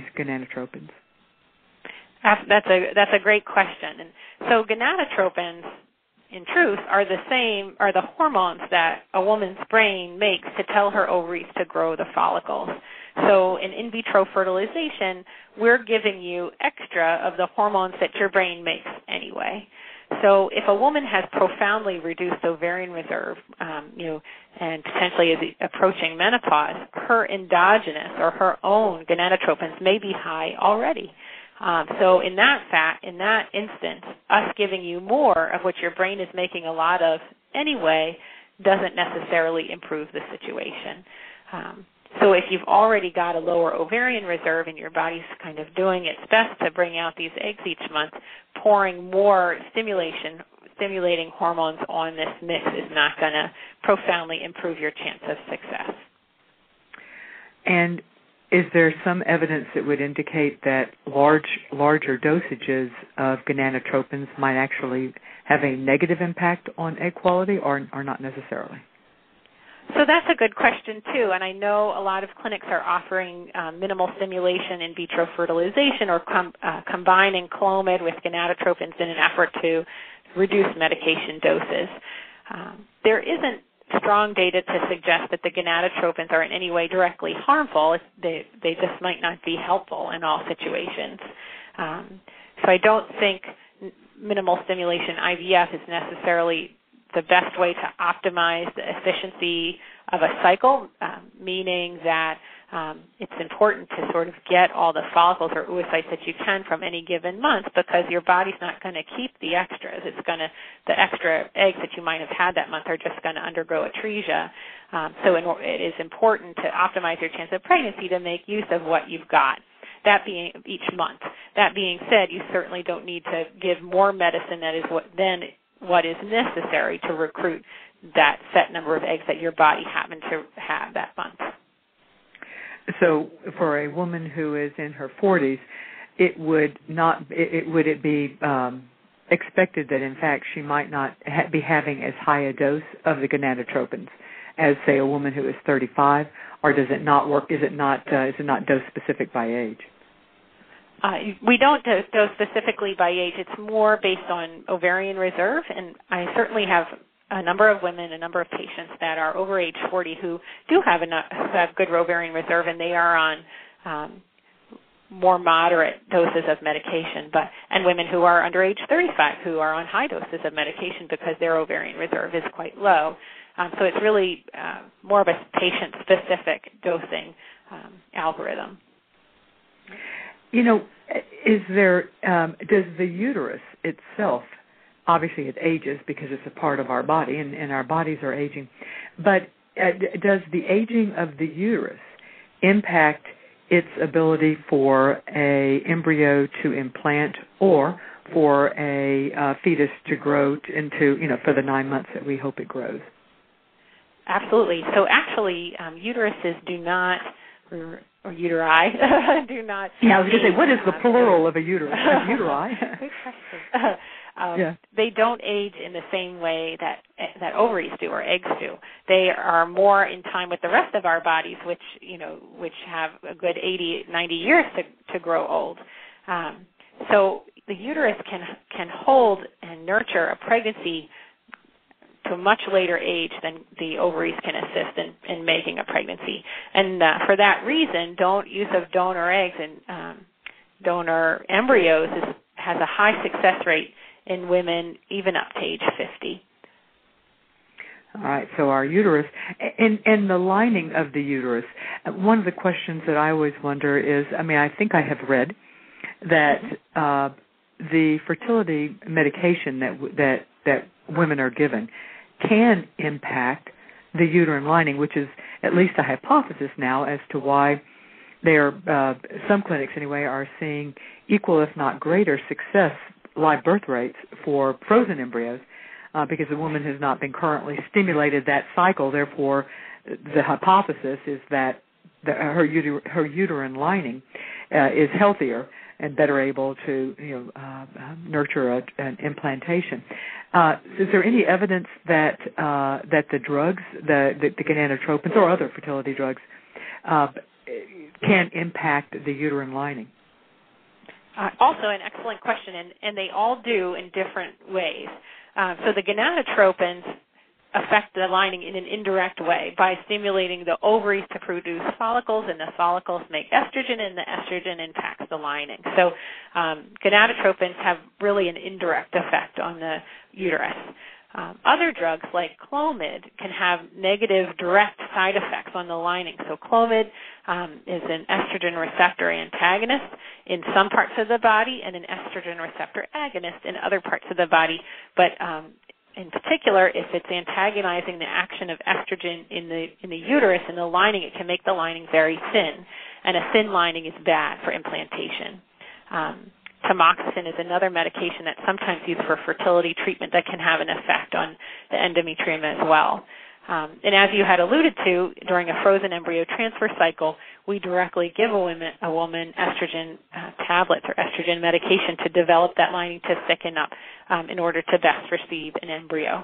gonadotropins? That's a that's a great question. And so gonadotropins in truth, are the same, are the hormones that a woman's brain makes to tell her ovaries to grow the follicles. So in in vitro fertilization, we're giving you extra of the hormones that your brain makes anyway. So if a woman has profoundly reduced ovarian reserve, um, you know, and potentially is approaching menopause, her endogenous or her own gonadotropins may be high already. Um, so in that fact, in that instance, us giving you more of what your brain is making a lot of anyway doesn't necessarily improve the situation. Um, so if you've already got a lower ovarian reserve and your body's kind of doing its best to bring out these eggs each month, pouring more stimulation, stimulating hormones on this mix is not going to profoundly improve your chance of success. And is there some evidence that would indicate that large, larger dosages of gonadotropins might actually have a negative impact on egg quality, or, or not necessarily? So that's a good question, too, and I know a lot of clinics are offering um, minimal stimulation in vitro fertilization or com- uh, combining Clomid with gonadotropins in an effort to reduce medication doses. Um, there isn't strong data to suggest that the gonadotropins are in any way directly harmful. They, they just might not be helpful in all situations. Um, so I don't think minimal stimulation I V F is necessarily the best way to optimize the efficiency of a cycle, um, meaning that um, it's important to sort of get all the follicles or oocytes that you can from any given month, because your body's not going to keep the extras. It's going to, the extra eggs that you might have had that month are just going to undergo atresia. Um, so in, it is important to optimize your chance of pregnancy to make use of what you've got. That being each month. That being said, you certainly don't need to give more medicine that is what then what is necessary to recruit that set number of eggs that your body happened to have that month. So for a woman who is in her forties, it would not, it, it would it be um, expected that in fact she might not ha- be having as high a dose of the gonadotropins as, say, a woman who is thirty-five, or does it not work? Is it not uh, is it not dose specific by age? Uh, we don't dose, dose specifically by age. It's more based on ovarian reserve, and I certainly have a number of women, a number of patients that are over age forty who do have enough, have good ovarian reserve, and they are on um, more moderate doses of medication. But and women who are under age thirty-five who are on high doses of medication because their ovarian reserve is quite low. Um, so it's really uh, more of a patient-specific dosing um, algorithm. You know, is there, um, does the uterus itself, obviously it ages because it's a part of our body and, and our bodies are aging, but uh, does the aging of the uterus impact its ability for a embryo to implant or for a uh, fetus to grow into, you know, for the nine months that we hope it grows? Absolutely. So actually, um, uteruses do not, or, or uteri, do not. Yeah, I was going to say, what is the plural of a uterus? A uteri. Good question. Um, yeah. They don't age in the same way that that ovaries do or eggs do. They are more in time with the rest of our bodies, which you know, which have a good eighty, ninety years to to grow old. Um, so the uterus can can hold and nurture a pregnancy to a much later age than the ovaries can assist in, in making a pregnancy. And uh, for that reason, don't use of donor eggs and um, donor embryos is, has a high success rate in women even up to age fifty. All right, so our uterus, and, and the lining of the uterus, one of the questions that I always wonder is, I mean, I think I have read that uh, the fertility medication that that that women are given can impact the uterine lining, which is at least a hypothesis now as to why they are, uh, some clinics anyway, are seeing equal if not greater success live birth rates for frozen embryos uh, because the woman has not been currently stimulated that cycle. Therefore, the hypothesis is that the, her, uter- her uterine lining uh, is healthier and better able to, you know, uh, nurture a, an implantation. Uh, is there any evidence that uh, that the drugs, the, the, the gonadotropins or other fertility drugs, uh, can impact the uterine lining? Uh, also an excellent question, and, and they all do in different ways. Uh, so the gonadotropins affect the lining in an indirect way by stimulating the ovaries to produce follicles, and the follicles make estrogen, and the estrogen impacts the lining. So um, gonadotropins have really an indirect effect on the uterus. Um, other drugs like Clomid can have negative direct side effects on the lining. So Clomid um, is an estrogen receptor antagonist in some parts of the body and an estrogen receptor agonist in other parts of the body. But um, in particular, if it's antagonizing the action of estrogen in the in the uterus and the lining, it can make the lining very thin, and a thin lining is bad for implantation. Um, Tamoxifen is another medication that's sometimes used for fertility treatment that can have an effect on the endometrium as well. Um, and as you had alluded to, during a frozen embryo transfer cycle, we directly give a woman, a woman estrogen uh, tablets or estrogen medication to develop that lining to thicken up um, in order to best receive an embryo.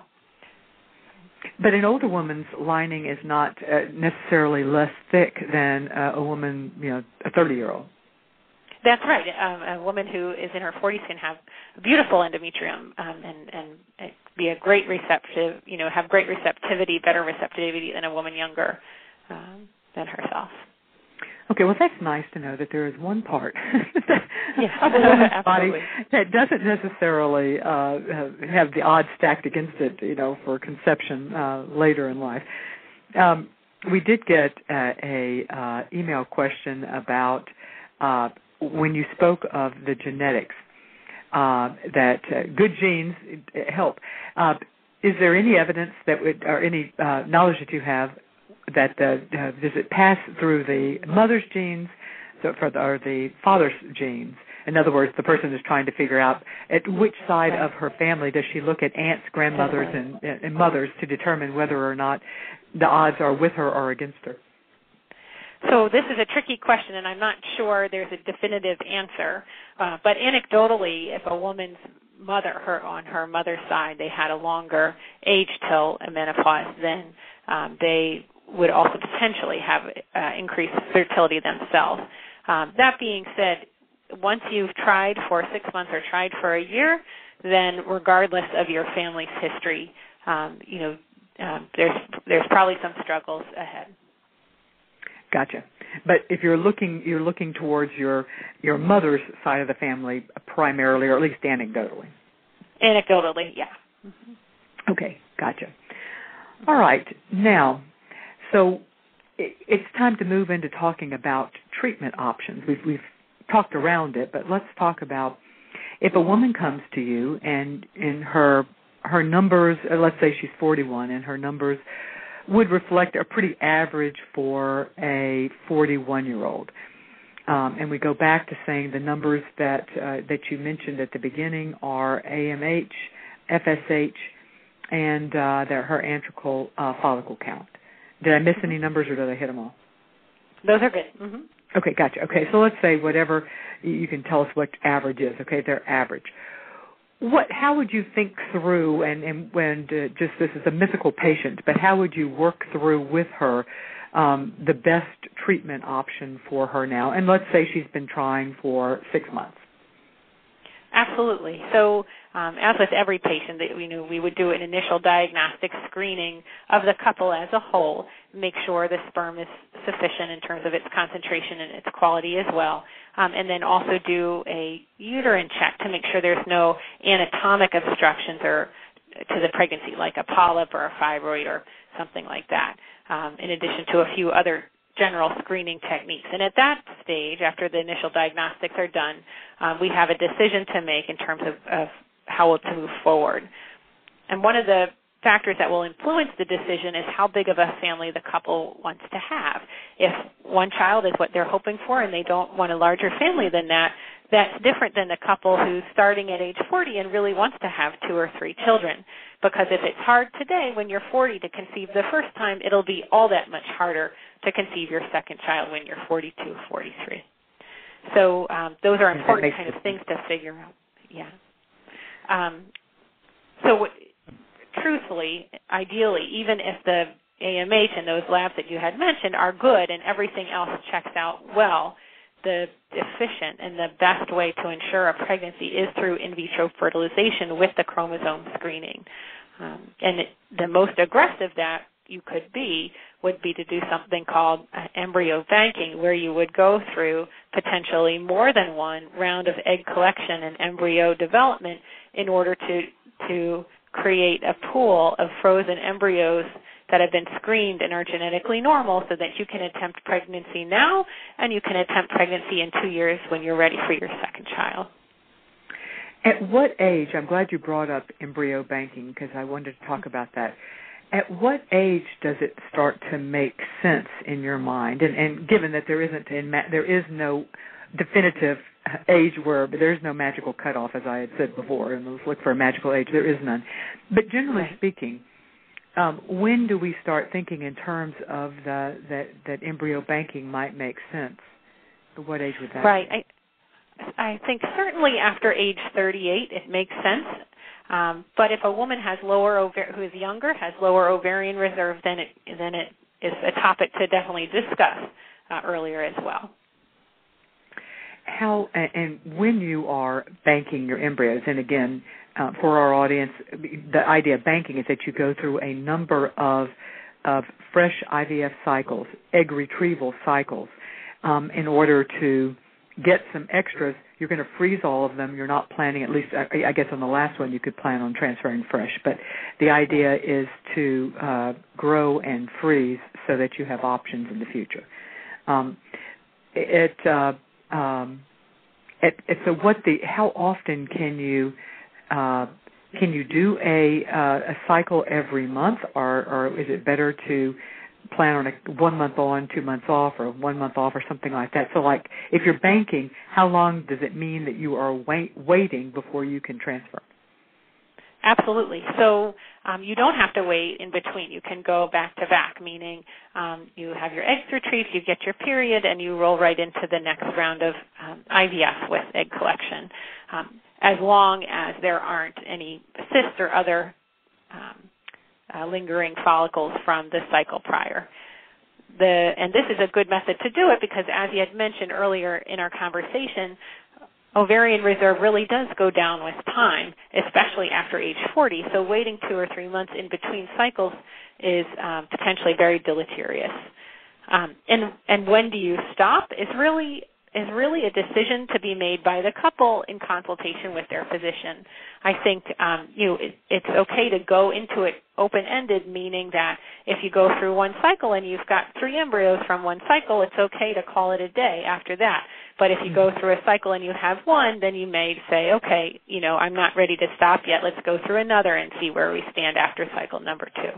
But an older woman's lining is not uh, necessarily less thick than uh, a woman, you know, a thirty-year-old. That's right. Um, a woman who is in her forties can have a beautiful endometrium um, and, and be a great receptive, you know, have great receptivity, better receptivity than a woman younger um, than herself. Okay, well, that's nice to know that there is one part yes, of a woman's body absolutely. that doesn't necessarily uh, have the odds stacked against it, you know, for conception uh, later in life. Um, we did get uh, a uh, email question about uh, when you spoke of the genetics, uh, that uh, good genes help. Uh, is there any evidence that would, or any uh, knowledge that you have that the, uh, does it pass through the mother's genes so for the, or the father's genes? In other words, the person is trying to figure out at which side of her family does she look at aunts, grandmothers, and, and mothers to determine whether or not the odds are with her or against her. So this is a tricky question, and I'm not sure there's a definitive answer. Uh, but anecdotally, if a woman's mother, her on her mother's side, they had a longer age till menopause, then um, they would also potentially have uh, increased fertility themselves. Um, that being said, once you've tried for six months or tried for a year, then regardless of your family's history, um, you know, um, there's there's probably some struggles ahead. Gotcha. But if you're looking, you're looking towards your your mother's side of the family primarily, or at least anecdotally. Anecdotally, yeah. Mm-hmm. Okay, gotcha. All right. Now, so it, it's time to move into talking about treatment options. We've we've talked around it, but let's talk about if a woman comes to you and in her her numbers, let's say she's forty-one, and her numbers would reflect a pretty average for a forty-one-year-old. Um, and we go back to saying the numbers that uh, that you mentioned at the beginning are A M H, F S H, and uh, their, her antrical uh, follicle count. Did I miss any numbers, or did I hit them all? Those are good. Mm-hmm. Okay, gotcha. Okay, so let's say whatever, you can tell us what average is. Okay, they're average. What? How would you think through, and, and when uh, just this is a mythical patient, but how would you work through with her um, the best treatment option for her now? And let's say she's been trying for six months. Absolutely. So um, as with every patient, that we knew we would do an initial diagnostic screening of the couple as a whole, make sure the sperm is sufficient in terms of its concentration and its quality as well, um, and then also do a uterine check to make sure there's no anatomic obstructions or to the pregnancy, like a polyp or a fibroid or something like that, um, in addition to a few other general screening techniques. And at that stage, after the initial diagnostics are done, um, we have a decision to make in terms of, of how to move forward. And one of the factors that will influence the decision is how big of a family the couple wants to have. If one child is what they're hoping for and they don't want a larger family than that, that's different than the couple who's starting at age forty and really wants to have two or three children. Because if it's hard today when you're forty to conceive the first time, it'll be all that much harder to conceive your second child when you're forty-two, forty-three. So um, those are important kind of things to figure out. Yeah. Um, so truthfully, ideally, even if the A M H and those labs that you had mentioned are good and everything else checks out well, the efficient and the best way to ensure a pregnancy is through in vitro fertilization with the chromosome screening. Um, and it, the most aggressive that you could be would be to do something called uh, embryo banking, where you would go through potentially more than one round of egg collection and embryo development in order to to create a pool of frozen embryos that have been screened and are genetically normal so that you can attempt pregnancy now and you can attempt pregnancy in two years when you're ready for your second child. At what age, I'm glad you brought up embryo banking because I wanted to talk about that. At what age does it start to make sense in your mind? And, and given that there isn't, in ma- there is no definitive age where there is no magical cutoff, as I had said before, and let's look for a magical age. There is none. But generally speaking, um, when do we start thinking in terms of the, that that embryo banking might make sense? At what age would that? Right. I, I think certainly after age thirty-eight, it makes sense. Um, but if a woman has lower ova- who is younger, has lower ovarian reserve, then it then it is a topic to definitely discuss uh, earlier as well. How and when you are banking your embryos, and again, uh, for our audience, the idea of banking is that you go through a number of of fresh I V F cycles, egg retrieval cycles, um, in order to get some extras. You're going to freeze all of them. You're not planning, at least I guess on the last one you could plan on transferring fresh, but the idea is to uh, grow and freeze so that you have options in the future. Um, it, uh, um, it, it, so what the, how often can you uh, can you do a, uh, a cycle every month, or, or is it better to plan on a one month on, two months off, or one month off, or something like that? So, like, if you're banking, how long does it mean that you are wait, waiting before you can transfer? Absolutely. So um, you don't have to wait in between. You can go back to back, meaning um, you have your eggs retrieved, you get your period, and you roll right into the next round of um, I V F with egg collection, um, as long as there aren't any cysts or other um, Uh, lingering follicles from the cycle prior. The, and this is a good method to do it because, as you had mentioned earlier in our conversation, ovarian reserve really does go down with time, especially after age forty. So waiting two or three months in between cycles is um, potentially very deleterious. Um, and, and when do you stop is really is really a decision to be made by the couple in consultation with their physician. I think um, you know, it, it's okay to go into it open-ended, meaning that if you go through one cycle and you've got three embryos from one cycle, it's okay to call it a day after that. But if you go through a cycle and you have one, then you may say, okay, you know, I'm not ready to stop yet. Let's go through another and see where we stand after cycle number two.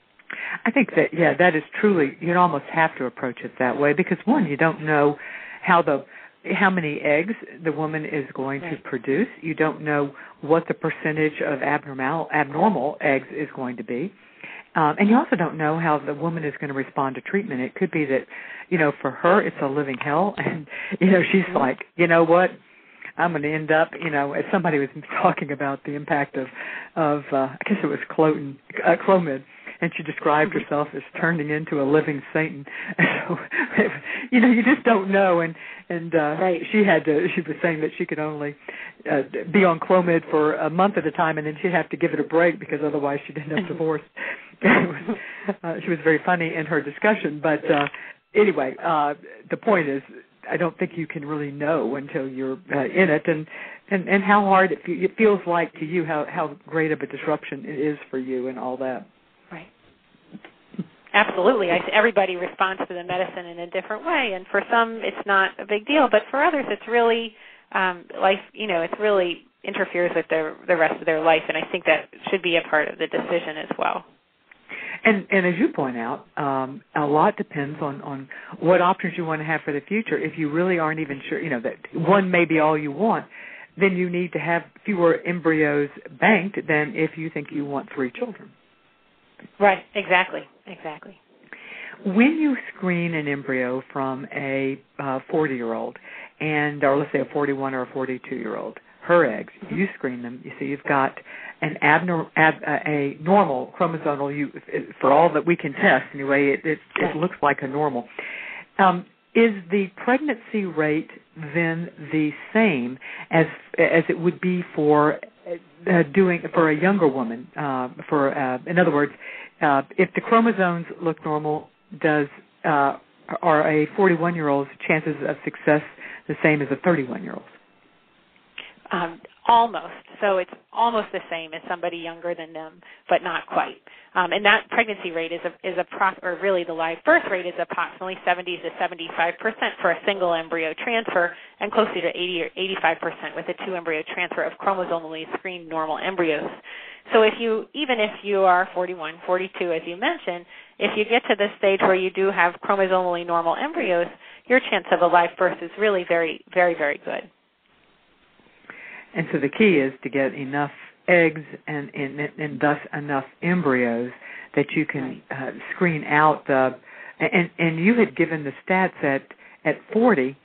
I think that, yeah, that is truly, you'd almost have to approach it that way because, one, you don't know how the how many eggs the woman is going right. to produce. You don't know what the percentage of abnormal abnormal eggs is going to be. Um, and you also don't know how the woman is going to respond to treatment. It could be that, you know, for her it's a living hell and, you know, she's mm-hmm. like, you know what, I'm going to end up, you know, as somebody was talking about the impact of, of uh, I guess it was Clotin, uh, Clomid, and she described herself as turning into a living Satan. So, you know, you just don't know. And and uh, right. she had to. She was saying that she could only uh, be on Clomid for a month at a time, and then she'd have to give it a break because otherwise she'd end up divorced. It was, uh, she was very funny in her discussion. But uh, anyway, uh, the point is, I don't think you can really know until you're uh, in it, and, and, and how hard it, it feels like to you, how, how great of a disruption it is for you and all that. Right. Absolutely. I, everybody responds to the medicine in a different way, and for some it's not a big deal, but for others it's really um, life. You know, it really interferes with their the rest of their life, and I think that should be a part of the decision as well. And, and as you point out, um, a lot depends on, on what options you want to have for the future. If you really aren't even sure, you know, that one may be all you want, then you need to have fewer embryos banked than if you think you want three children. Right, exactly, exactly. When you screen an embryo from a uh, forty-year-old, and or let's say a forty-one or a forty-two-year-old, her eggs, mm-hmm. you screen them, you see you've got an abnor- ab, uh, a normal chromosomal, you, for all that we can test anyway, it, it, it looks like a normal. Um, is the pregnancy rate then the same as as it would be for uh, doing for a younger woman? Uh, for uh, in other words, uh, if the chromosomes look normal, does uh, are a forty-one-year-old's chances of success the same as a thirty-one-year-old? Um, almost. So it's almost the same as somebody younger than them, but not quite. Um, and that pregnancy rate is a, is a pro, or really the live birth rate is approximately seventy to seventy-five percent for a single embryo transfer, and closer to eighty or eighty-five percent with a two embryo transfer of chromosomally screened normal embryos. So if you, even if you are forty-one, forty-two, as you mentioned, if you get to the stage where you do have chromosomally normal embryos, your chance of a live birth is really very, very, very good. And so the key is to get enough eggs and, and, and thus enough embryos that you can uh, screen out the. And, and you had given the stats at at forty.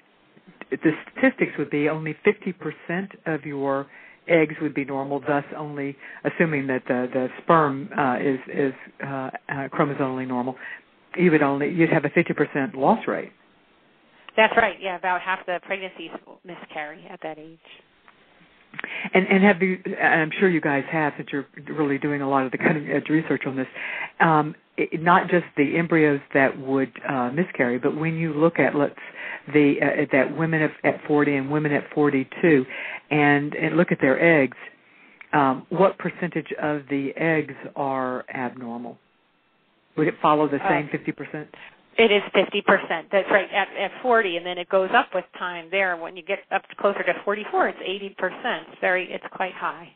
The statistics would be only fifty percent of your eggs would be normal. Thus, only assuming that the the sperm uh, is is uh, uh, chromosomally normal, you would only you'd have a fifty percent loss rate. That's right. Yeah, about half the pregnancies miscarry at that age. And, and have you, and I'm sure you guys have, since you're really doing a lot of the cutting edge research on this, um, it, not just the embryos that would uh, miscarry, but when you look at let's the uh, that women at, at forty and women at forty-two, and, and look at their eggs, um, what percentage of the eggs are abnormal? Would it follow the same fifty percent? It is fifty percent. That's right, at, at forty, and then it goes up with time there. When you get up closer to forty-four, it's eighty percent. It's very, it's quite high.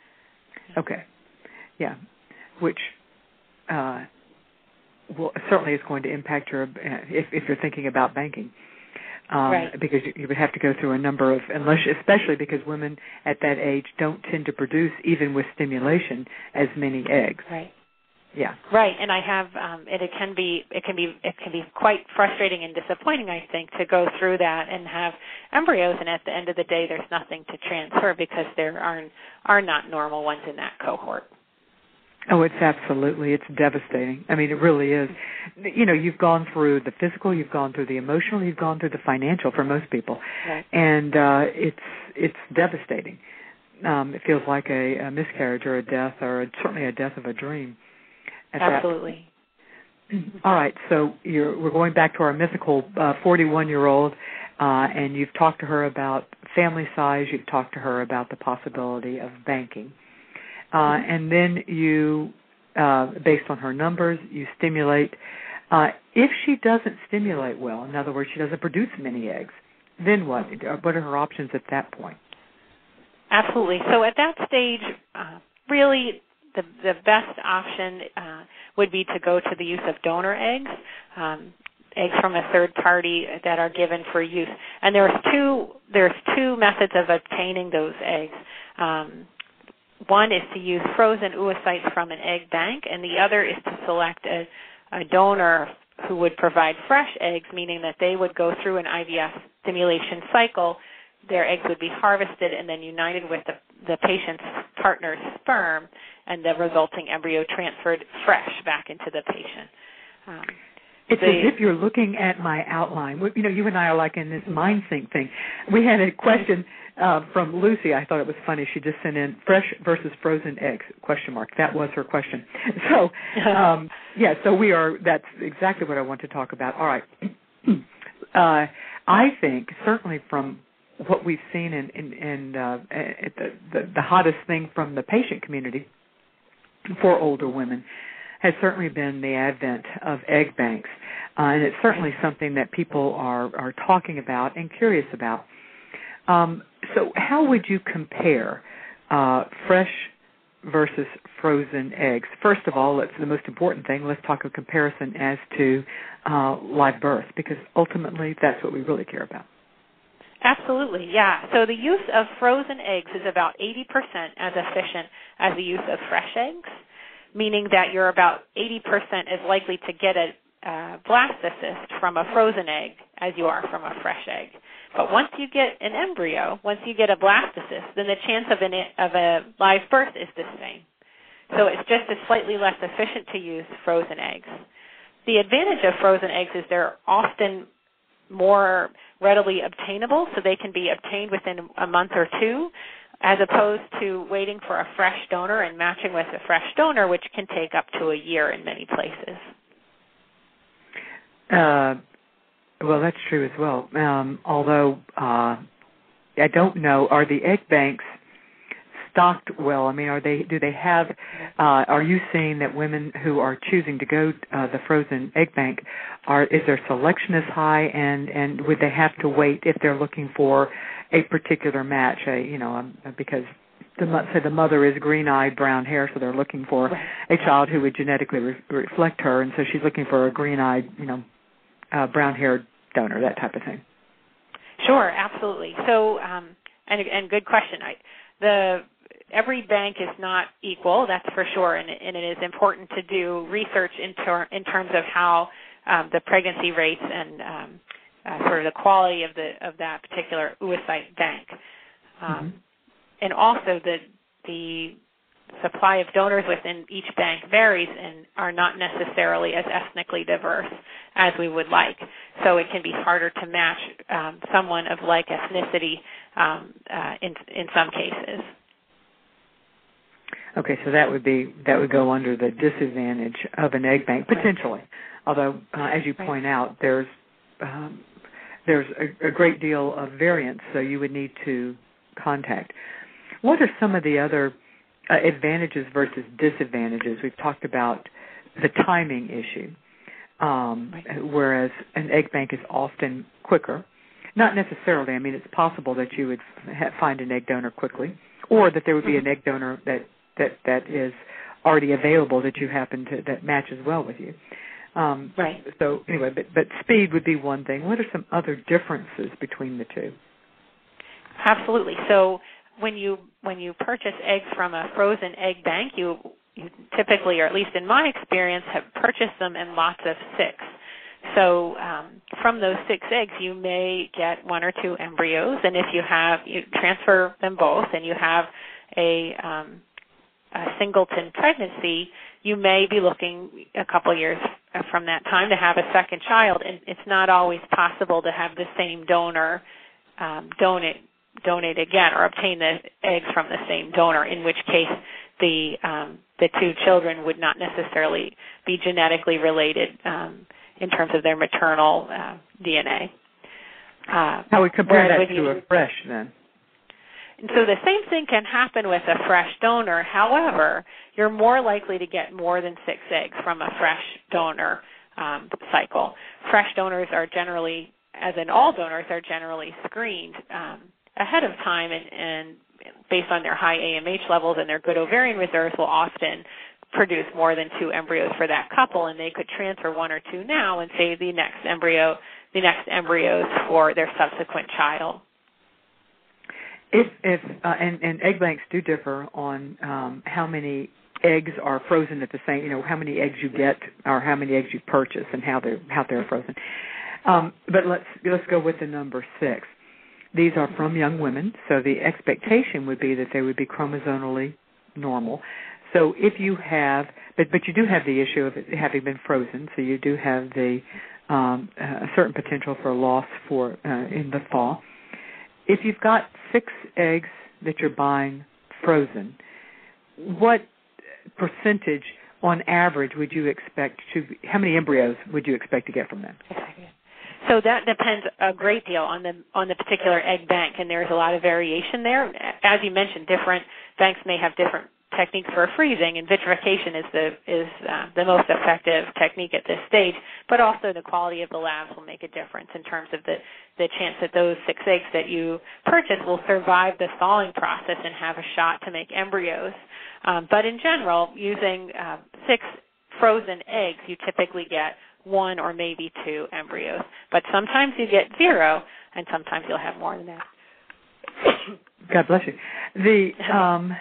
Okay. Yeah. Which uh, well, certainly is going to impact your, if, if you're thinking about banking. Um, right. Because you would have to go through a number of, unless, especially because women at that age don't tend to produce, even with stimulation, as many eggs. Right. Yeah. Right, and I have, um, and it can be, it can be, it can be quite frustrating and disappointing, I think, to go through that and have embryos, and at the end of the day, there's nothing to transfer because there are are not normal ones in that cohort. Oh, it's absolutely, it's devastating. I mean, it really is. You know, you've gone through the physical, you've gone through the emotional, you've gone through the financial for most people, right. and uh, it's it's devastating. Um, it feels like a, a miscarriage or a death, or a, certainly a death of a dream. Absolutely. All right, so you're, we're going back to our mythical uh, forty-one-year-old, uh, and you've talked to her about family size, you've talked to her about the possibility of banking. Uh, and then you, uh, based on her numbers, you stimulate. Uh, if she doesn't stimulate well, in other words, she doesn't produce many eggs, then what? What are her options at that point? Absolutely. So at that stage, uh, really, The, the best option uh, would be to go to the use of donor eggs, um, eggs from a third party that are given for use. And there's two there's two methods of obtaining those eggs. Um, one is to use frozen oocytes from an egg bank, and the other is to select a, a donor who would provide fresh eggs, meaning that they would go through an I V F stimulation cycle. Their eggs would be harvested and then united with the, the patient's partner's sperm, and the resulting embryo transferred fresh back into the patient. Um, it's the, as if you're looking at my outline. You know, you and I are like in this mind sync thing. We had a question uh, from Lucy. I thought it was funny. She just sent in fresh versus frozen eggs, question mark. That was her question. So, um, yeah, so we are, that's exactly what I want to talk about. All right. uh, I think, certainly from what we've seen in, in, in uh, the, the, the hottest thing from the patient community for older women has certainly been the advent of egg banks. Uh, and it's certainly something that people are, are talking about and curious about. Um, so how would you compare uh, fresh versus frozen eggs? First of all, it's the most important thing. Let's talk a comparison as to uh, live birth, because ultimately that's what we really care about. Absolutely, yeah. So the use of frozen eggs is about eighty percent as efficient as the use of fresh eggs, meaning that you're about eighty percent as likely to get a uh, blastocyst from a frozen egg as you are from a fresh egg. But once you get an embryo, once you get a blastocyst, then the chance of, an, of a live birth is the same. So it's just as slightly less efficient to use frozen eggs. The advantage of frozen eggs is they're often more readily obtainable, so they can be obtained within a month or two, as opposed to waiting for a fresh donor and matching with a fresh donor, which can take up to a year in many places. Uh, well, that's true as well. Um, although uh, I don't know, are the egg banks stocked well? I mean, are they? Do they have? Uh, are you seeing that women who are choosing to go uh, the frozen egg bank, are is their selection as high, and, and would they have to wait if they're looking for a particular match? A, you know, um, because the say the mother is green-eyed, brown hair, so they're looking for a child who would genetically re- reflect her, and so she's looking for a green-eyed, you know, uh, brown-haired donor, that type of thing. Sure, absolutely. So, um, and, and good question. I, the every bank is not equal, that's for sure, and, and it is important to do research in, ter- in terms of how um, the pregnancy rates and um, uh, sort of the quality of the of that particular oocyte bank, um, mm-hmm. and also the the supply of donors within each bank varies and are not necessarily as ethnically diverse as we would like. So it can be harder to match um, someone of like ethnicity um, uh, in in some cases. Okay, so that would be that would go under the disadvantage of an egg bank potentially. Right. Although, uh, as you point right. out, there's um, there's a, a great deal of variance, so you would need to contact. What are some of the other uh, advantages versus disadvantages? We've talked about the timing issue, um, right. whereas an egg bank is often quicker. Not necessarily. I mean, it's possible that you would ha- find an egg donor quickly, or that there would be mm-hmm. an egg donor that that that is already available that you happen to that matches well with you. Um, right. So anyway, but, but speed would be one thing. What are some other differences between the two? Absolutely. So when you when you purchase eggs from a frozen egg bank, you, you typically, or at least in my experience, have purchased them in lots of six. So um, from those six eggs, you may get one or two embryos, and if you have, you transfer them both, and you have a um, a singleton pregnancy, you may be looking a couple years from that time to have a second child, and it's not always possible to have the same donor um, donate donate again or obtain the eggs from the same donor, in which case the um, the two children would not necessarily be genetically related um, in terms of their maternal uh, D N A. Uh, How would compare that to you, a fresh then? And so the same thing can happen with a fresh donor. However, you're more likely to get more than six eggs from a fresh donor um, cycle. Fresh donors are generally, as in all donors, are generally screened um, ahead of time, and, and based on their high A M H levels and their good ovarian reserves will often produce more than two embryos for that couple, and they could transfer one or two now and save the next embryo, the next embryos for their subsequent child. If, if uh, and, and egg banks do differ on um, how many eggs are frozen at the same, you know, how many eggs you get or how many eggs you purchase and how they're how they're frozen. Um, but let's let's go with the number six. These are from young women, so the expectation would be that they would be chromosomally normal. So if you have, but but you do have the issue of it having been frozen, so you do have the um, a certain potential for loss for uh, in the fall. If you've got six eggs that you're buying frozen, what percentage on average would you expect to, how many embryos would you expect to get from them? So that depends a great deal on the on the particular egg bank, and there's a lot of variation there. As you mentioned, different banks may have different techniques for freezing, and vitrification is the is uh, the most effective technique at this stage, but also the quality of the labs will make a difference in terms of the, the chance that those six eggs that you purchase will survive the thawing process and have a shot to make embryos. Um, but in general, using uh, six frozen eggs, you typically get one or maybe two embryos. But sometimes you get zero, and sometimes you'll have more than that. God bless you. The um,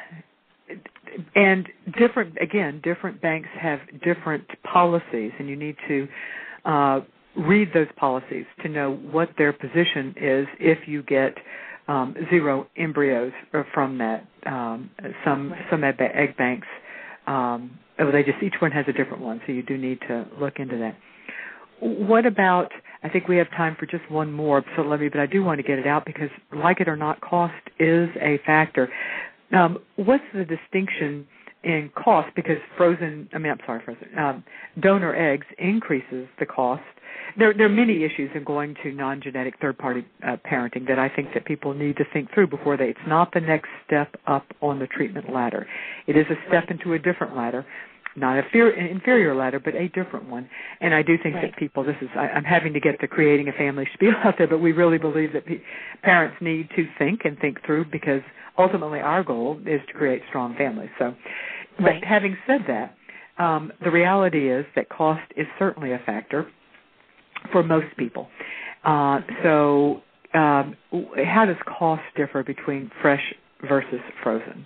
and different again, different banks have different policies, and you need to uh, read those policies to know what their position is if you get um, zero embryos from that. Um, some some egg banks, um, oh, they just each one has a different one, so you do need to look into that. What about I think we have time for just one more, so let me, but I do want to get it out because, like it or not, cost is a factor. Um, what's the distinction in cost? Because frozen, I mean, I'm sorry, frozen, um, donor eggs increases the cost. There, there are many issues in going to non-genetic third-party uh, parenting that I think that people need to think through before they, it's not the next step up on the treatment ladder. It is a step into a different ladder. Not a fear, an inferior ladder, but a different one. And I do think right. that people, this is, I, I'm having to get the creating a family spiel out there, but we really believe that pe- parents need to think and think through because ultimately our goal is to create strong families. So, right. But having said that, um, the reality is that cost is certainly a factor for most people. Uh, so um, how does cost differ between fresh versus frozen?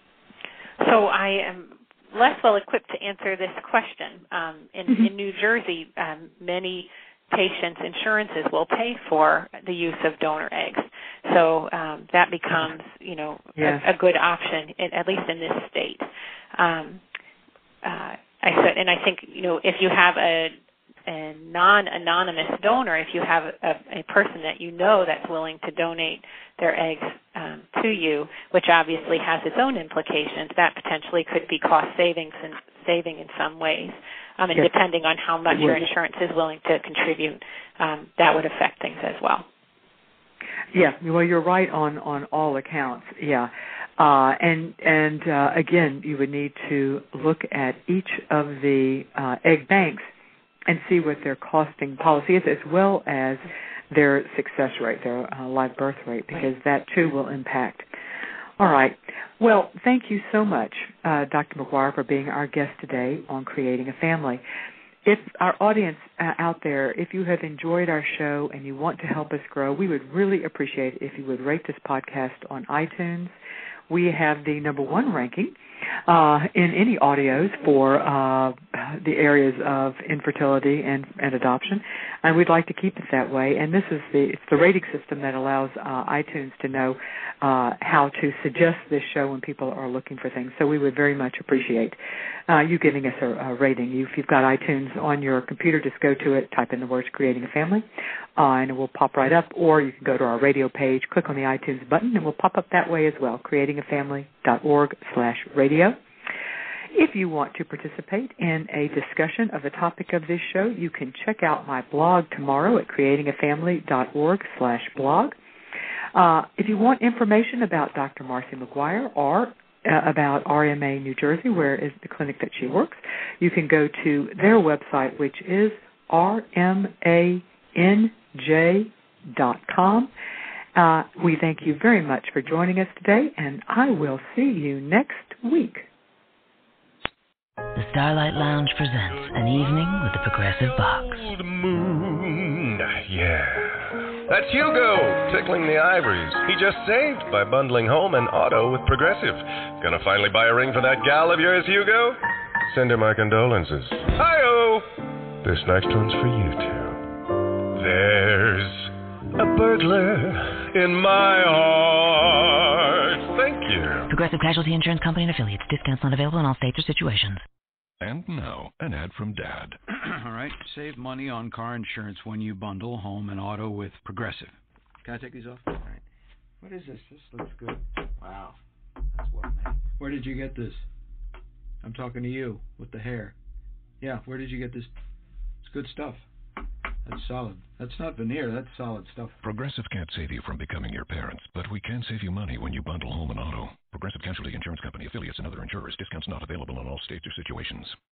So I am less well equipped to answer this question. Um, in, mm-hmm. in New Jersey, um, many patients' insurances will pay for the use of donor eggs. So um, that becomes, you know, yes. a, a good option, in, at least in this state. Um, uh, I said, and I think, you know, if you have a, a non-anonymous donor, if you have a, a person that you know that's willing to donate their eggs um, to you, which obviously has its own implications, that potentially could be cost savings and saving in some ways. Um, and yes. depending on how much your insurance is willing to contribute, um, that would affect things as well. Yeah, well, you're right on, on all accounts. Yeah, uh, and and uh, again, you would need to look at each of the uh, egg banks and see what their costing policy is, as well as their success rate, their uh, live birth rate, because that too will impact. All right. Well, thank you so much, uh, Doctor McGuire, for being our guest today on Creating a Family. If our audience uh, out there, if you have enjoyed our show and you want to help us grow, we would really appreciate it if you would rate this podcast on iTunes. We have the number one ranking uh, in any audios for uh, the areas of infertility and, and adoption, and we'd like to keep it that way. And this is the it's the rating system that allows uh, iTunes to know uh, how to suggest this show when people are looking for things. So we would very much appreciate uh, you giving us a, a rating. If you've got iTunes on your computer, just go to it, type in the words Creating a Family, uh, and it will pop right up. Or you can go to our radio page, click on the iTunes button, and we'll pop up that way as well, creating a family dot org slash radio. If you want to participate in a discussion of the topic of this show, you can check out my blog tomorrow at creating a family dot org slash blog. Uh, if you want information about Doctor Marcy McGuire or uh, about R M A New Jersey, where is the clinic that she works, you can go to their website, which is R M A N J dot com. Uh, we thank you very much for joining us today, and I will see you next week. The Starlight Lounge presents An Evening with the Progressive Box. Old moon, yeah. That's Hugo, tickling the ivories. He just saved by bundling home and auto with Progressive. Gonna finally buy a ring for that gal of yours, Hugo? Send her my condolences. Hi-oh! This next one's for you, too. There's a burglar in my heart. Thank you. Progressive Casualty Insurance Company and Affiliates. Discounts not available in all states or situations. And now, an ad from Dad. All right, save money on car insurance when you bundle home and auto with Progressive. Can I take these off? All right. What is this? This looks good. Wow. That's what, man. Where did you get this? I'm talking to you with the hair. Yeah, where did you get this? It's good stuff. That's solid. That's not veneer. That's solid stuff. Progressive can't save you from becoming your parents, but we can save you money when you bundle home and auto. Progressive Casualty Insurance Company, affiliates, and other insurers. Discounts not available in all states or situations.